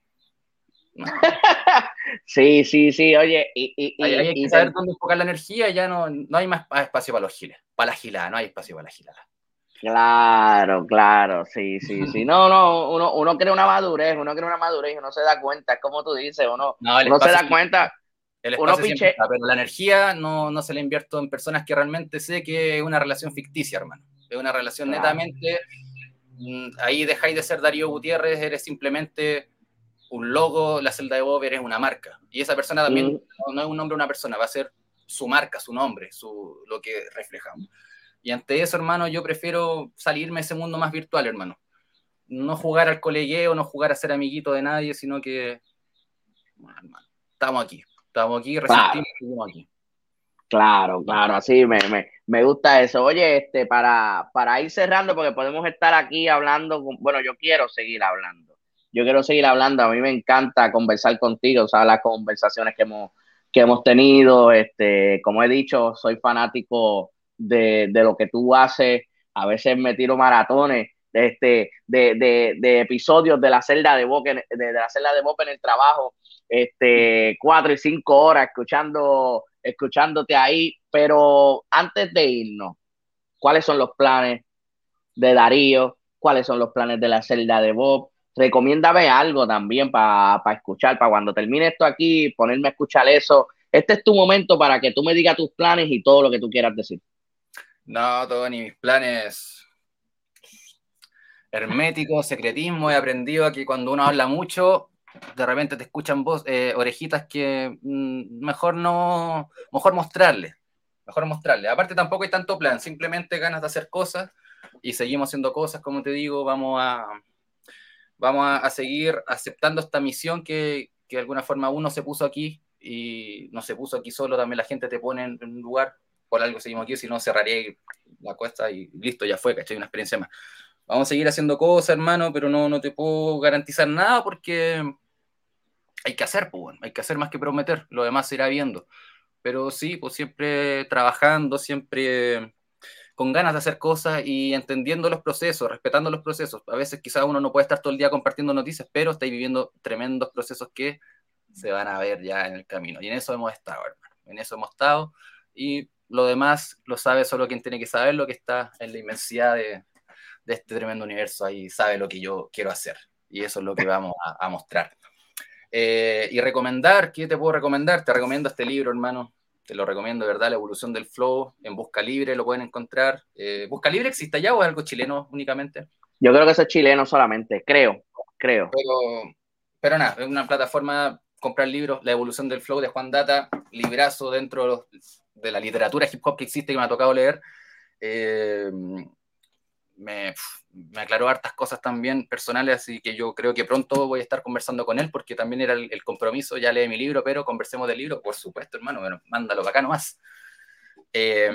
no, Sí, sí, sí. Oye, hay que saber dónde enfocar la energía, ya no hay más espacio para los giles, para la gilada, no hay espacio para la gilada. claro, claro, sí, sí, sí. No, no, uno crea una madurez y uno se da cuenta, es como tú dices, No, el uno se espacio da siempre cuenta, El uno espacio siempre piche. está, pero la energía no se la invierto en personas que realmente sé que es una relación ficticia, hermano. Es una relación Claro. netamente, ahí dejáis de ser Darío Gutiérrez, eres simplemente un logo, la celda de Bob eres una marca. Y esa persona también Mm, no es un nombre de una persona, va a ser su marca, su nombre, lo que reflejamos. Y ante eso, hermano, yo prefiero salirme de ese mundo más virtual, hermano. No jugar al colegueo, no jugar a ser amiguito de nadie, sino que, bueno, hermano, estamos aquí, claro, resistimos, seguimos aquí. claro, claro, así me gusta eso. Oye, para ir cerrando, porque podemos estar aquí hablando, bueno, yo quiero seguir hablando. Yo quiero seguir hablando, a mí me encanta conversar contigo, sabes las conversaciones que hemos tenido, como he dicho, soy fanático de lo que tú haces, a veces me tiro maratones de episodios de la celda de Boca, de la celda de Boca en el trabajo, 4 y 5 horas escuchándote ahí, pero antes de irnos, ¿cuáles son los planes de Darío? ¿Cuáles son los planes de la celda de Bob? Recomiéndame algo también para escuchar, para cuando termine esto aquí, ponerme a escuchar eso. Este es tu momento para que tú me digas tus planes y todo lo que tú quieras decir. No, Tony, mis planes herméticos, secretismo, he aprendido que cuando uno habla mucho, de repente te escuchan orejitas que mejor mostrarle. Aparte tampoco hay tanto plan, simplemente ganas de hacer cosas y seguimos haciendo cosas, como te digo, vamos a seguir aceptando esta misión que de alguna forma uno se puso aquí y no se puso aquí solo, también la gente te pone en un lugar, por algo seguimos aquí, si no cerraría la cuesta y listo, ya fue, ¿cachai? Una experiencia más. Vamos a seguir haciendo cosas, hermano, pero no te puedo garantizar nada porque hay que hacer, pues, bueno, hay que hacer más que prometer, lo demás se irá viendo. Pero sí, pues siempre trabajando, siempre con ganas de hacer cosas y entendiendo los procesos, respetando los procesos. A veces quizás uno no puede estar todo el día compartiendo noticias, pero estáis viviendo tremendos procesos que se van a ver ya en el camino. Y en eso hemos estado, hermano. En eso hemos estado. Y lo demás lo sabe solo quien tiene que saber, lo que está en la inmensidad de este tremendo universo. Ahí sabe lo que yo quiero hacer. Y eso es lo que vamos a mostrar. Y recomendar, ¿qué te puedo recomendar? Te recomiendo este libro, hermano. te lo recomiendo, de verdad, La evolución del flow, en Busca Libre lo pueden encontrar. ¿Busca Libre existe ya o es algo chileno únicamente? Yo creo que eso es chileno solamente, creo. Pero nada, es una plataforma, comprar libros, La evolución del flow de Juan Data, librazo dentro de la literatura hip hop que existe que me ha tocado leer. Eh, me, me aclaró hartas cosas también personales, así que yo creo que pronto voy a estar conversando con él, porque también era el compromiso, ya lee mi libro, pero conversemos del libro, por supuesto, hermano, bueno, mándalo para acá nomás. Eh,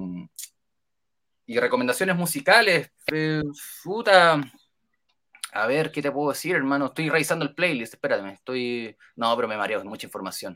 y recomendaciones musicales, puta, a ver, ¿qué te puedo decir, hermano? Estoy revisando el playlist, espérame, no, pero me mareo, es mucha información.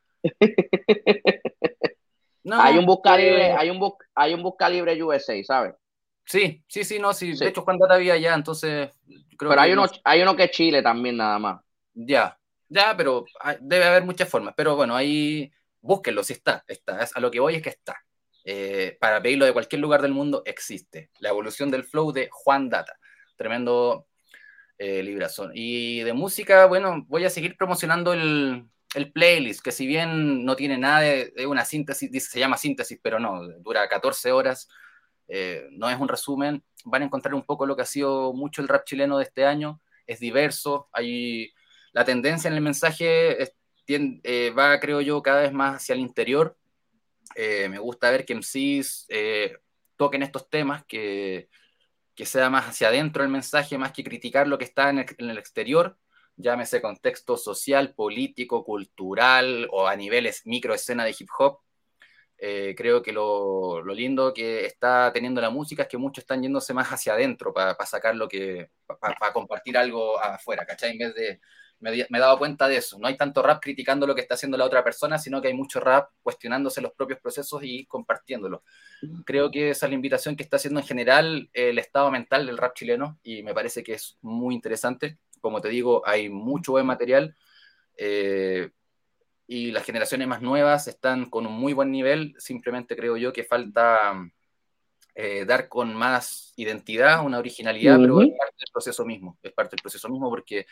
Hay No, un busca libre, hay un busca libre USA, ¿sabes? sí, sí, sí, no, sí, de Sí. hecho Juan Data había ya, entonces creo Pero que no. hay uno que es Chile también, nada más. Ya, ya, pero debe haber muchas formas. Pero bueno, ahí búsquenlo, si está. A lo que voy es que está. Para pedirlo de cualquier lugar del mundo existe. La evolución del flow de Juan Data. Tremendo librazón. Y de música, bueno, voy a seguir promocionando el playlist, que si bien no tiene nada de una síntesis, se llama síntesis, pero no, dura 14 horas. No es un resumen. Van a encontrar un poco lo que ha sido mucho el rap chileno de este año. Es diverso, hay la tendencia en el mensaje va, creo yo, cada vez más hacia el interior. Me gusta ver que MCs toquen estos temas, que sea más hacia adentro el mensaje, más que criticar lo que está en el exterior, llámese contexto social, político, cultural o a niveles microescena de hip hop. Creo que lo lindo que está teniendo la música es que muchos están yéndose más hacia adentro para sacar para compartir algo afuera, ¿cachai? En vez de, me he dado cuenta de eso, no hay tanto rap criticando lo que está haciendo la otra persona, sino que hay mucho rap cuestionándose los propios procesos y compartiéndolo. Creo que esa es la invitación que está haciendo en general el estado mental del rap chileno y me parece que es muy interesante. Como te digo, hay mucho buen material. Eh, y las generaciones más nuevas están con un muy buen nivel, simplemente creo yo que falta dar con más identidad, una originalidad, pero es parte del proceso mismo, es parte del proceso mismo porque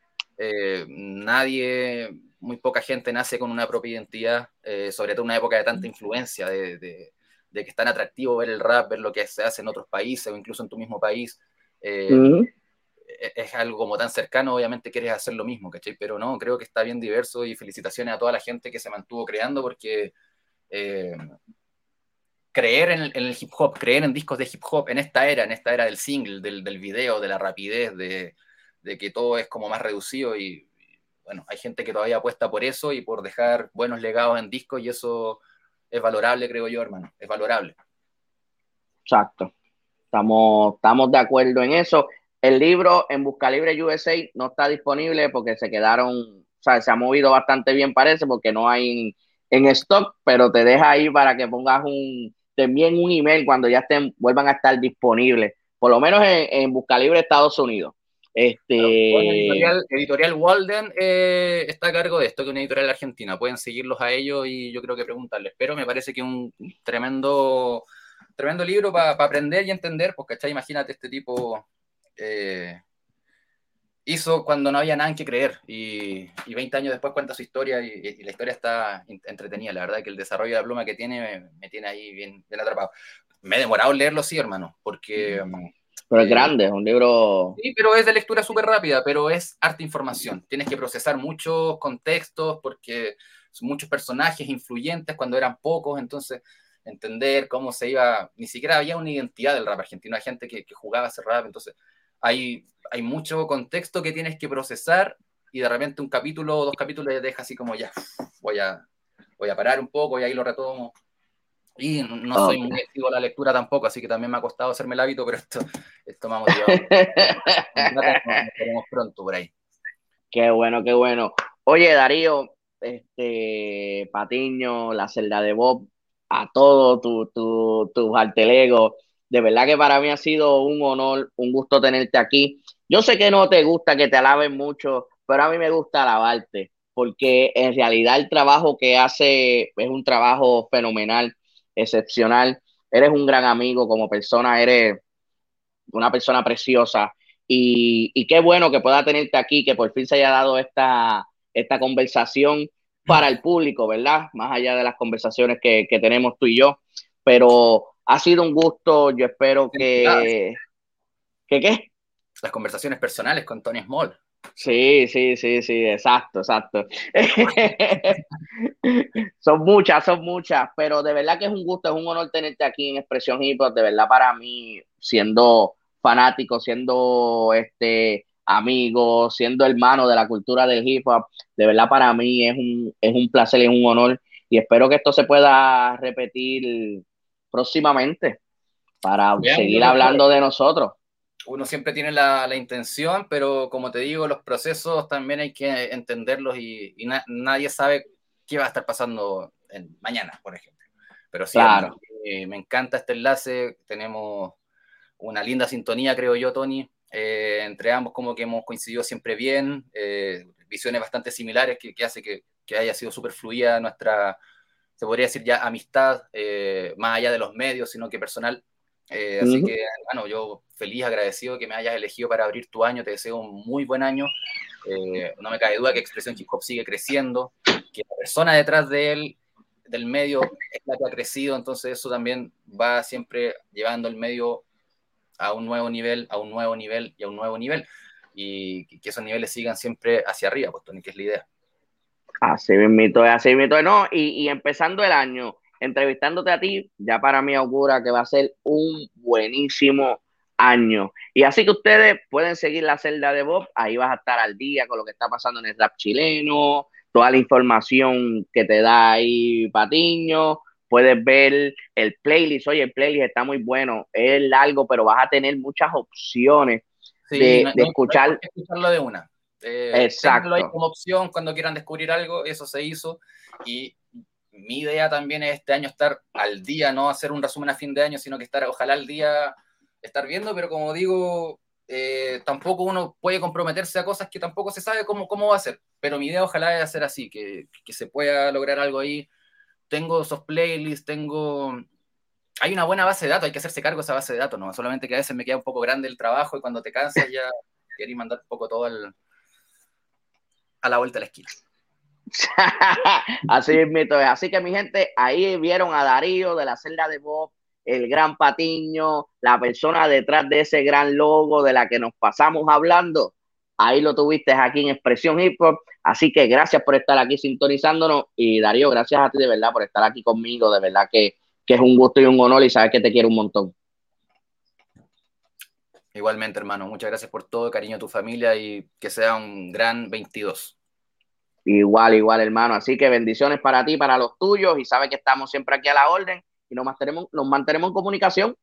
muy poca gente nace con una propia identidad, sobre todo en una época de tanta influencia, de que es tan atractivo ver el rap, ver lo que se hace en otros países o incluso en tu mismo país. Eh, es algo como tan cercano, obviamente quieres hacer lo mismo, ¿cachai? Pero no, creo que está bien diverso y felicitaciones a toda la gente que se mantuvo creando porque eh, creer en el hip hop, creer en discos de hip hop en esta era del single, del video, de la rapidez, de que todo es como más reducido y bueno, hay gente que todavía apuesta por eso y por dejar buenos legados en discos y eso es valorable, creo yo, hermano, es valorable. Exacto. Estamos de acuerdo en eso. El libro en Buscalibre USA no está disponible porque se quedaron, o sea, se ha movido bastante bien, parece, porque no hay en stock, pero te deja ahí para que pongas te envíen un email cuando ya vuelvan a estar disponibles, por lo menos en Buscalibre Estados Unidos. Bueno, Este, editorial Walden está a cargo de esto, que es una editorial argentina. Pueden seguirlos a ellos y yo creo que preguntarles. Pero me parece que es un tremendo libro para aprender y entender, porque ¿cachai? Imagínate este tipo hizo cuando no había nada en que creer y 20 años después cuenta su historia y la historia está entretenida. La verdad que el desarrollo de la pluma que tiene me tiene ahí bien atrapado. Me he demorado en leerlo, sí, hermano, porque... pero es grande, es un libro. Sí, pero es de lectura súper rápida, pero es harta información. Tienes que procesar muchos contextos porque son muchos personajes influyentes cuando eran pocos, entonces entender cómo se iba, ni siquiera había una identidad del rap argentino, hay gente que jugaba ese rap, entonces hay mucho contexto que tienes que procesar y de repente un capítulo o dos capítulos te deja así como ya, voy a parar un poco y ahí lo retomo. Y no soy muy Okay. activo a la lectura tampoco, así que también me ha costado hacerme el hábito, pero esto me ha motivado. Nos veremos pronto por ahí. Qué bueno, qué bueno. Oye, Darío, Patiño, la celda de Bob, a todos tus alter egos, de verdad que para mí ha sido un honor, un gusto tenerte aquí. Yo sé que no te gusta que te alaben mucho, pero a mí me gusta alabarte, porque en realidad el trabajo que hace es un trabajo fenomenal, excepcional. Eres un gran amigo como persona, eres una persona preciosa y qué bueno que pueda tenerte aquí, que por fin se haya dado esta conversación para el público, ¿verdad? Más allá de las conversaciones que tenemos tú y yo, pero ha sido un gusto, yo espero que... ¿Qué? Las conversaciones personales con Tony Small. Sí, sí, sí, sí, exacto, exacto. Son muchas, pero de verdad que es un gusto, es un honor tenerte aquí en Expresión Hip Hop, de verdad para mí, siendo fanático, siendo amigo, siendo hermano de la cultura del hip hop, de verdad para mí es un placer y es un honor, y espero que esto se pueda repetir próximamente para seguir Veámoslo después. hablando de nosotros. Uno siempre tiene la intención, pero como te digo, los procesos también hay que entenderlos y nadie sabe qué va a estar pasando mañana, por ejemplo. Pero sí, hermano, Claro. me encanta este enlace, tenemos una linda sintonía, creo yo, Tony. Entre ambos como que hemos coincidido siempre bien, visiones bastante similares que hace que haya sido súper fluida nuestra, se podría decir ya amistad, más allá de los medios, sino que personal. Así que, hermano, yo feliz, agradecido que me hayas elegido para abrir tu año, te deseo un muy buen año. No me cabe duda que Expresión Hip Hop sigue creciendo, que la persona detrás de él, del medio, es la que ha crecido, entonces eso también va siempre llevando el medio a un nuevo nivel, a un nuevo nivel y a un nuevo nivel, y que esos niveles sigan siempre hacia arriba, pues, Tony, que es la idea. Así mismo, no, y empezando el año, entrevistándote a ti, ya para mí augura que va a ser un buenísimo año. Y así que ustedes pueden seguir la celda de Bob, ahí vas a estar al día con lo que está pasando en el rap chileno, toda la información que te da ahí Patiño, puedes ver el playlist, oye, el playlist está muy bueno, es largo, pero vas a tener muchas opciones Sí, de no hay por escuchar. qué escucharlo de una. Ténganlo ahí Exacto. como opción cuando quieran descubrir algo, eso se hizo. Y mi idea también es este año estar al día, no hacer un resumen a fin de año, sino que estar, ojalá al día, estar viendo, pero como digo, tampoco uno puede comprometerse a cosas que tampoco se sabe cómo va a ser. Pero mi idea ojalá es hacer así, que se pueda lograr algo ahí. Tengo esos playlists, hay una buena base de datos, hay que hacerse cargo de esa base de datos, ¿no? Solamente que a veces me queda un poco grande el trabajo y cuando te cansas ya querés mandar un poco todo a la vuelta de la esquina. Así mismo es. Así que mi gente, ahí vieron a Darío de la celda de Bob, el gran Patiño, la persona detrás de ese gran logo de la que nos pasamos hablando. Ahí lo tuviste aquí en Expresión Hip Hop. Así que gracias por estar aquí sintonizándonos. Y Darío, gracias a ti de verdad por estar aquí conmigo. De verdad que es un gusto y un honor y sabes que te quiero un montón. Igualmente, hermano, muchas gracias por todo, cariño a tu familia y que sea un gran 22. Igual, igual, hermano. Así que bendiciones para ti, para los tuyos. Y sabes que estamos siempre aquí a la orden y nos mantenemos en comunicación.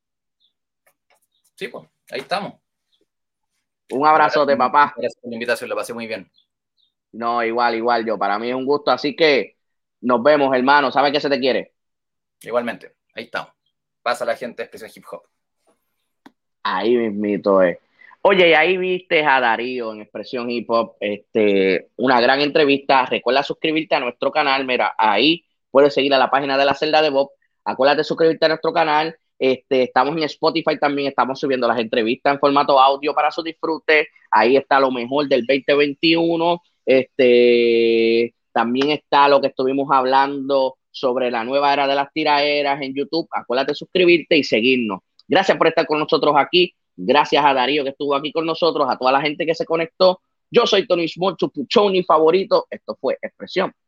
Sí, pues, ahí estamos. Un abrazo de papá. Gracias por la invitación, lo pasé muy bien. No, igual, igual yo. Para mí es un gusto. Así que nos vemos, hermano. ¿Sabes que se te quiere? Igualmente, ahí estamos. Pasa la gente de Expresión Hip Hop. Ahí mismito es. Oye, y ahí viste a Darío en Expresión Hip Hop, una gran entrevista. Recuerda suscribirte a nuestro canal. Mira, ahí puedes seguir a la página de la celda de Bob. Acuérdate de suscribirte a nuestro canal. Estamos en Spotify también, estamos subiendo las entrevistas en formato audio para su disfrute. Ahí está lo mejor del 2021. También está lo que estuvimos hablando sobre la nueva era de las tiraderas en YouTube. Acuérdate de suscribirte y seguirnos. Gracias por estar con nosotros aquí. Gracias a Darío que estuvo aquí con nosotros, a toda la gente que se conectó. Yo soy Tony Small, su puchoni favorito. Esto fue Expresión